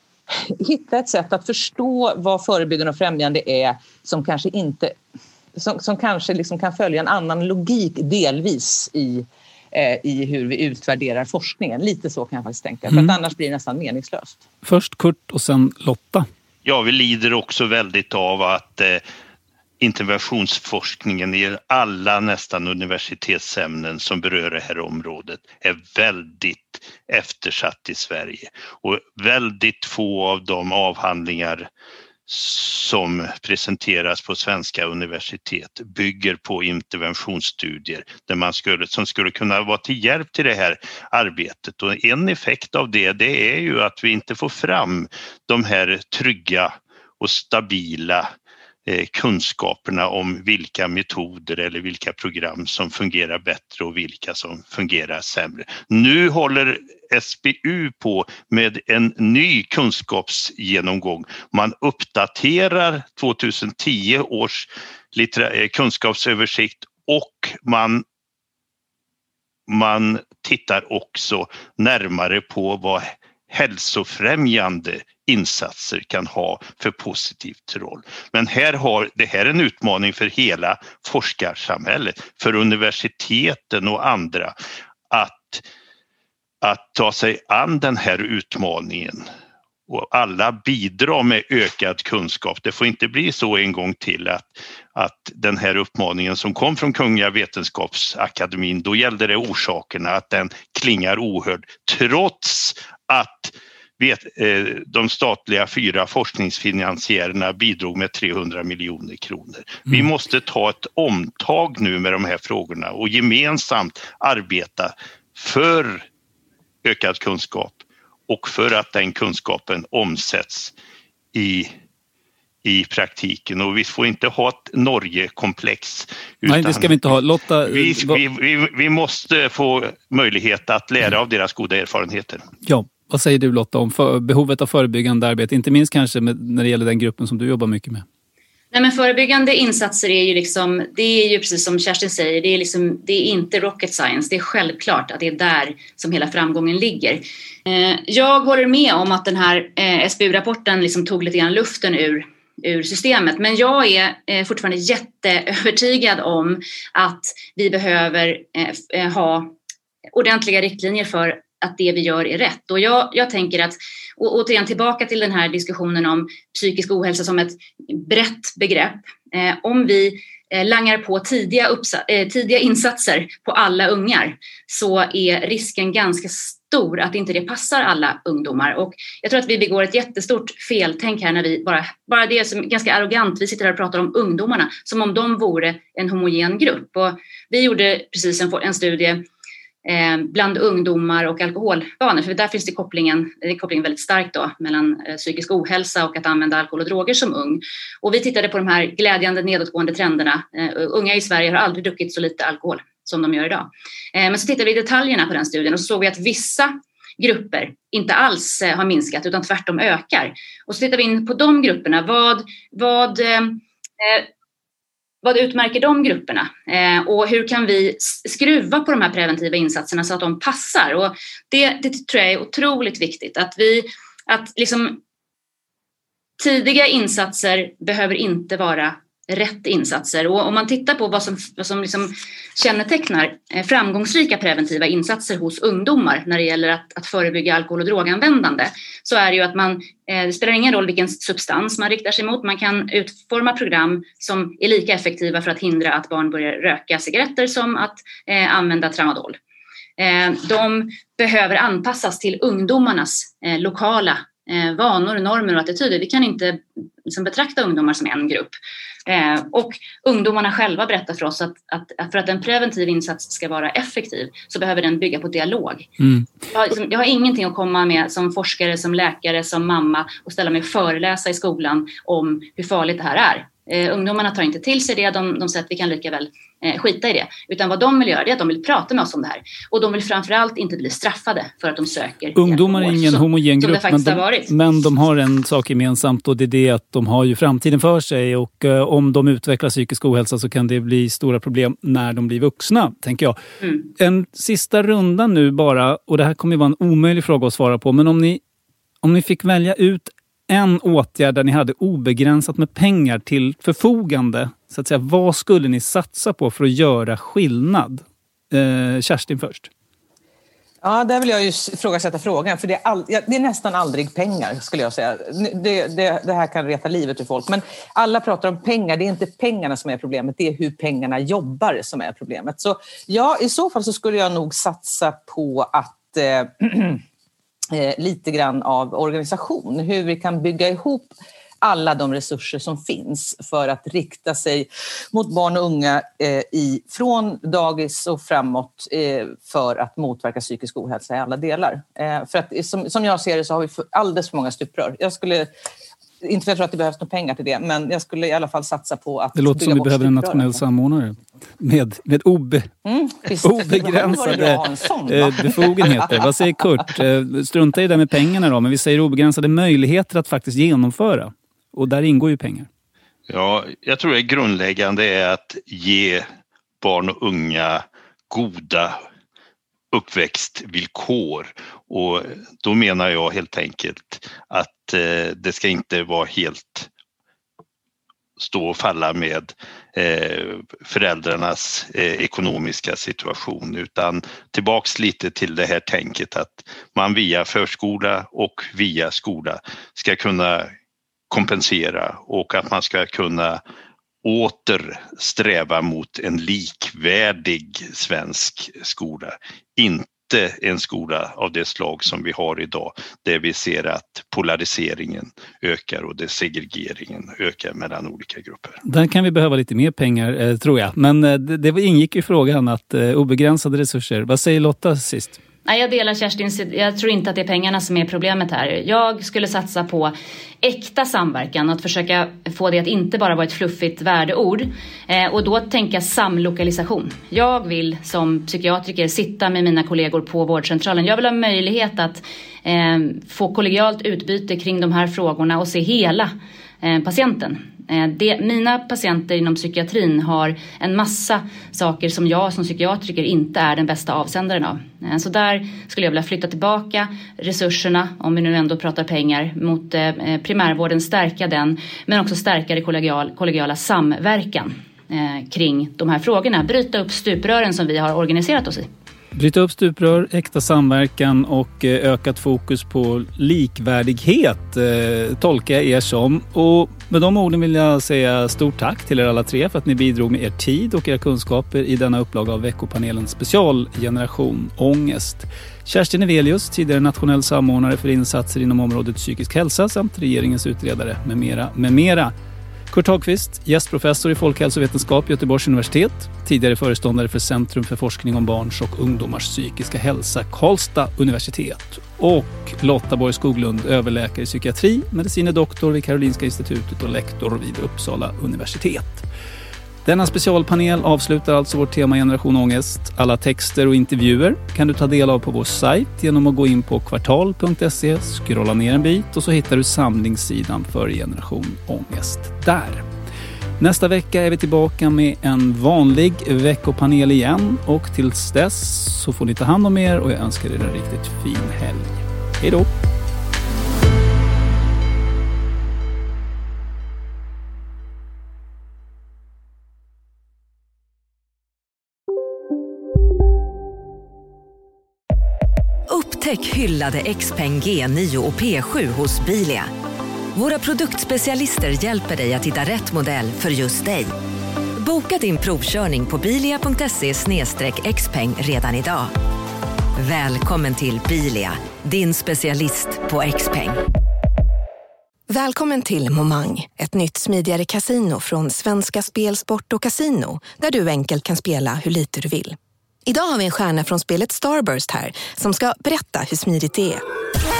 hitta ett sätt att förstå vad förebyggande och främjande är, som kanske inte, som, som kanske liksom kan följa en annan logik delvis i i hur vi utvärderar forskningen. Lite så kan jag faktiskt tänka. Mm. För att annars blir det nästan meningslöst. Först Kurt och sen Lotta. Ja, vi lider också väldigt av att eh, interventionsforskningen i alla nästan universitetsämnen som berör det här området är väldigt eftersatt i Sverige. Och väldigt få av de avhandlingar som presenteras på svenska universitet bygger på interventionsstudier där man skulle, som skulle kunna vara till hjälp till det här arbetet. Och en effekt av det, det är ju att vi inte får fram de här trygga och stabila eh, kunskaperna om vilka metoder eller vilka program som fungerar bättre och vilka som fungerar sämre. Nu håller S B U på med en ny kunskapsgenomgång. Man uppdaterar tjugohundratio års litter- kunskapsöversikt och man, man tittar också närmare på vad hälsofrämjande insatser kan ha för positivt roll. Men här har, det här är en utmaning för hela forskarsamhället, för universiteten och andra att, att ta sig an den här utmaningen. Och alla bidrar med ökad kunskap. Det får inte bli så en gång till att, att den här uppmaningen som kom från Kungliga Vetenskapsakademin, då gällde det orsakerna, att den klingar ohörd trots att vet, eh, de statliga fyra forskningsfinansiärerna bidrog med trehundra miljoner kronor. Mm. Vi måste ta ett omtag nu med de här frågorna och gemensamt arbeta för ökad kunskap och för att den kunskapen omsätts i, i praktiken. Och vi får inte ha ett Norge-komplex. Nej, det ska vi inte ha. Lotta, vi, vi, vi, vi måste få möjlighet att lära av deras goda erfarenheter. Ja, vad säger du Lotta om för, behovet av förebyggande arbete? Inte minst kanske med, när det gäller den gruppen som du jobbar mycket med. Nej, men förebyggande insatser är ju liksom, det är ju precis som Kerstin säger, det är, liksom, det är inte rocket science. Det är självklart att det är där som hela framgången ligger. Eh, jag håller med om att den här eh, S B U-rapporten liksom tog lite grann luften ur, ur systemet. Men jag är eh, fortfarande jätteövertygad om att vi behöver eh, ha ordentliga riktlinjer för att det vi gör är rätt. Och jag, jag tänker att, och återigen tillbaka till den här diskussionen om psykisk ohälsa som ett brett begrepp. Eh, om vi eh, langar på tidiga, uppsa- eh, tidiga insatser på alla ungar så är risken ganska stor att inte det passar alla ungdomar. Och jag tror att vi begår ett jättestort feltänk här när vi bara, bara det är som ganska arrogant, vi sitter här och pratar om ungdomarna som om de vore en homogen grupp. Och vi gjorde precis en, en studie bland ungdomar och alkoholvanor. För där finns det kopplingen, det är kopplingen väldigt starkt då, mellan psykisk ohälsa och att använda alkohol och droger som ung. Och vi tittade på de här glädjande nedåtgående trenderna. Unga i Sverige har aldrig druckit så lite alkohol som de gör idag. Men så tittade vi i detaljerna på den studien och så såg vi att vissa grupper inte alls har minskat utan tvärtom ökar. Och så tittade vi in på de grupperna. Vad... vad eh, Vad utmärker de grupperna? Eh, och hur kan vi skruva på de här preventiva insatserna så att de passar? Och det, det tror jag är otroligt viktigt. Att vi, att liksom tidiga insatser behöver inte vara rätt insatser. Och om man tittar på vad som, vad som liksom kännetecknar framgångsrika preventiva insatser hos ungdomar när det gäller att, att förebygga alkohol- och droganvändande, så är det ju att man, eh, det spelar ingen roll vilken substans man riktar sig mot. Man kan utforma program som är lika effektiva för att hindra att barn börjar röka cigaretter som att eh, använda tramadol. Eh, de behöver anpassas till ungdomarnas eh, lokala eh, vanor, normer och attityder. Vi kan inte liksom betrakta ungdomar som en grupp. Eh, och ungdomarna själva berättar för oss att, att, att för att en preventiv insats ska vara effektiv så behöver den bygga på dialog. Mm. Jag, liksom, jag har ingenting att komma med som forskare, som läkare, som mamma och ställa mig och föreläsa i skolan om hur farligt det här är. Eh, ungdomarna tar inte till sig det, de, de säger att vi kan lika väl eh, skita i det. Utan vad de vill göra är att de vill prata med oss om det här. Och de vill framförallt inte bli straffade för att de söker. Ungdomar är ingen homogen grupp, men de, men de har en sak gemensamt och det är det att de har ju framtiden för sig. Och eh, om de utvecklar psykisk ohälsa så kan det bli stora problem när de blir vuxna, tänker jag. Mm. En sista runda nu bara, och det här kommer ju vara en omöjlig fråga att svara på. Men om ni, om ni fick välja ut en åtgärd där ni hade obegränsat med pengar till förfogande, så att säga, vad skulle ni satsa på för att göra skillnad? Eh, Kerstin först. Ja, där vill jag ju ifrågasätta frågan, för det är, all, det är nästan aldrig pengar, skulle jag säga. Det, det, det här kan reta livet ur folk, men alla pratar om pengar. Det är inte pengarna som är problemet, det är hur pengarna jobbar som är problemet. Så ja, i så fall så skulle jag nog satsa på att eh, Eh, lite grann av organisation, hur vi kan bygga ihop alla de resurser som finns för att rikta sig mot barn och unga eh, i, från dagis och framåt eh, för att motverka psykisk ohälsa i alla delar. Eh, för att som, som jag ser det så har vi för, alldeles för många stuprör. Jag skulle, inte för att jag tror att det behövs några pengar till det, men jag skulle i alla fall satsa på att... Det låter som vi behöver en nationell samordnare med, med obe, mm, obegränsade sån, eh, befogenheter. Vad säger Kurt? Eh, strunta i det med pengarna då, men vi säger obegränsade möjligheter att faktiskt genomföra. Och där ingår ju pengar. Ja, jag tror det grundläggande är att ge barn och unga goda uppväxtvillkor. Och då menar jag helt enkelt att eh, det ska inte vara helt stå och falla med eh, föräldrarnas eh, ekonomiska situation, utan tillbaks lite till det här tänket att man via förskola och via skola ska kunna kompensera och att man ska kunna åter sträva mot en likvärdig svensk skola. Inte en skola av det slag som vi har idag, där vi ser att polariseringen ökar och där segregeringen ökar mellan olika grupper. Där kan vi behöva lite mer pengar, eh, tror jag. Men eh, det, det ingick i frågan att eh, obegränsade resurser. Vad säger Lotta sist? Nej, jag delar Kerstins, jag tror inte att det är pengarna som är problemet här. Jag skulle satsa på äkta samverkan och att försöka få det att inte bara vara ett fluffigt värdeord. Eh, och då tänka samlokalisation. Jag vill som psykiatriker sitta med mina kollegor på vårdcentralen. Jag vill ha möjlighet att eh, få kollegialt utbyte kring de här frågorna och se hela eh, patienten. Det, mina patienter inom psykiatrin har en massa saker som jag som psykiatriker inte är den bästa avsändaren av. Så där skulle jag vilja flytta tillbaka resurserna, om vi nu ändå pratar pengar, mot eh, primärvården, stärka den, men också stärka det kollegial, kollegiala samverkan eh, kring de här frågorna. Bryta upp stuprören som vi har organiserat oss i. Bryta upp stuprör, äkta samverkan och ökat fokus på likvärdighet eh, tolkar jag er som. Och med de orden vill jag säga stort tack till er alla tre för att ni bidrog med er tid och era kunskaper i denna upplaga av veckopanelens specialgeneration Ångest. Kerstin Evelius, tidigare nationell samordnare för insatser inom området psykisk hälsa samt regeringens utredare med mera, med mera. Kurt Hagqvist, gästprofessor i folkhälsovetenskap vid Göteborgs universitet, tidigare föreståndare för Centrum för forskning om barns och ungdomars psykiska hälsa, Karlstad universitet. Och Lotta Borg Skoglund, överläkare i psykiatri, medicinedoktor vid Karolinska institutet och lektor vid Uppsala universitet. Denna specialpanel avslutar alltså vårt tema Generation Ångest. Alla texter och intervjuer kan du ta del av på vår sajt genom att gå in på kvartal punkt se, scrolla ner en bit och så hittar du samlingssidan för Generation Ångest där. Nästa vecka är vi tillbaka med en vanlig veckopanel igen och tills dess så får ni ta hand om er och jag önskar er en riktigt fin helg. Hej då! Upptäck hyllade Xpeng G nio och P sju hos Bilia. Våra produktspecialister hjälper dig att hitta rätt modell för just dig. Boka din provkörning på bilia punkt se slash xpeng redan idag. Välkommen till Bilia, din specialist på Xpeng. Välkommen till Momang, ett nytt smidigare kasino från Svenska Spel, Sport och Casino, där du enkelt kan spela hur lite du vill. Idag har vi en stjärna från spelet Starburst här som ska berätta hur smidigt det är.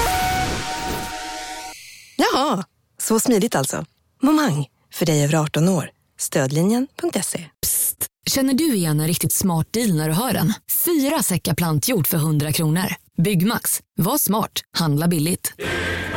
Jaha, så smidigt alltså. Momang, för dig över arton år. Stödlinjen punkt se. Psst, känner du igen en riktigt smart deal när du hör den? Fyra säckar plantjord för hundra kronor. Byggmax, var smart, handla billigt.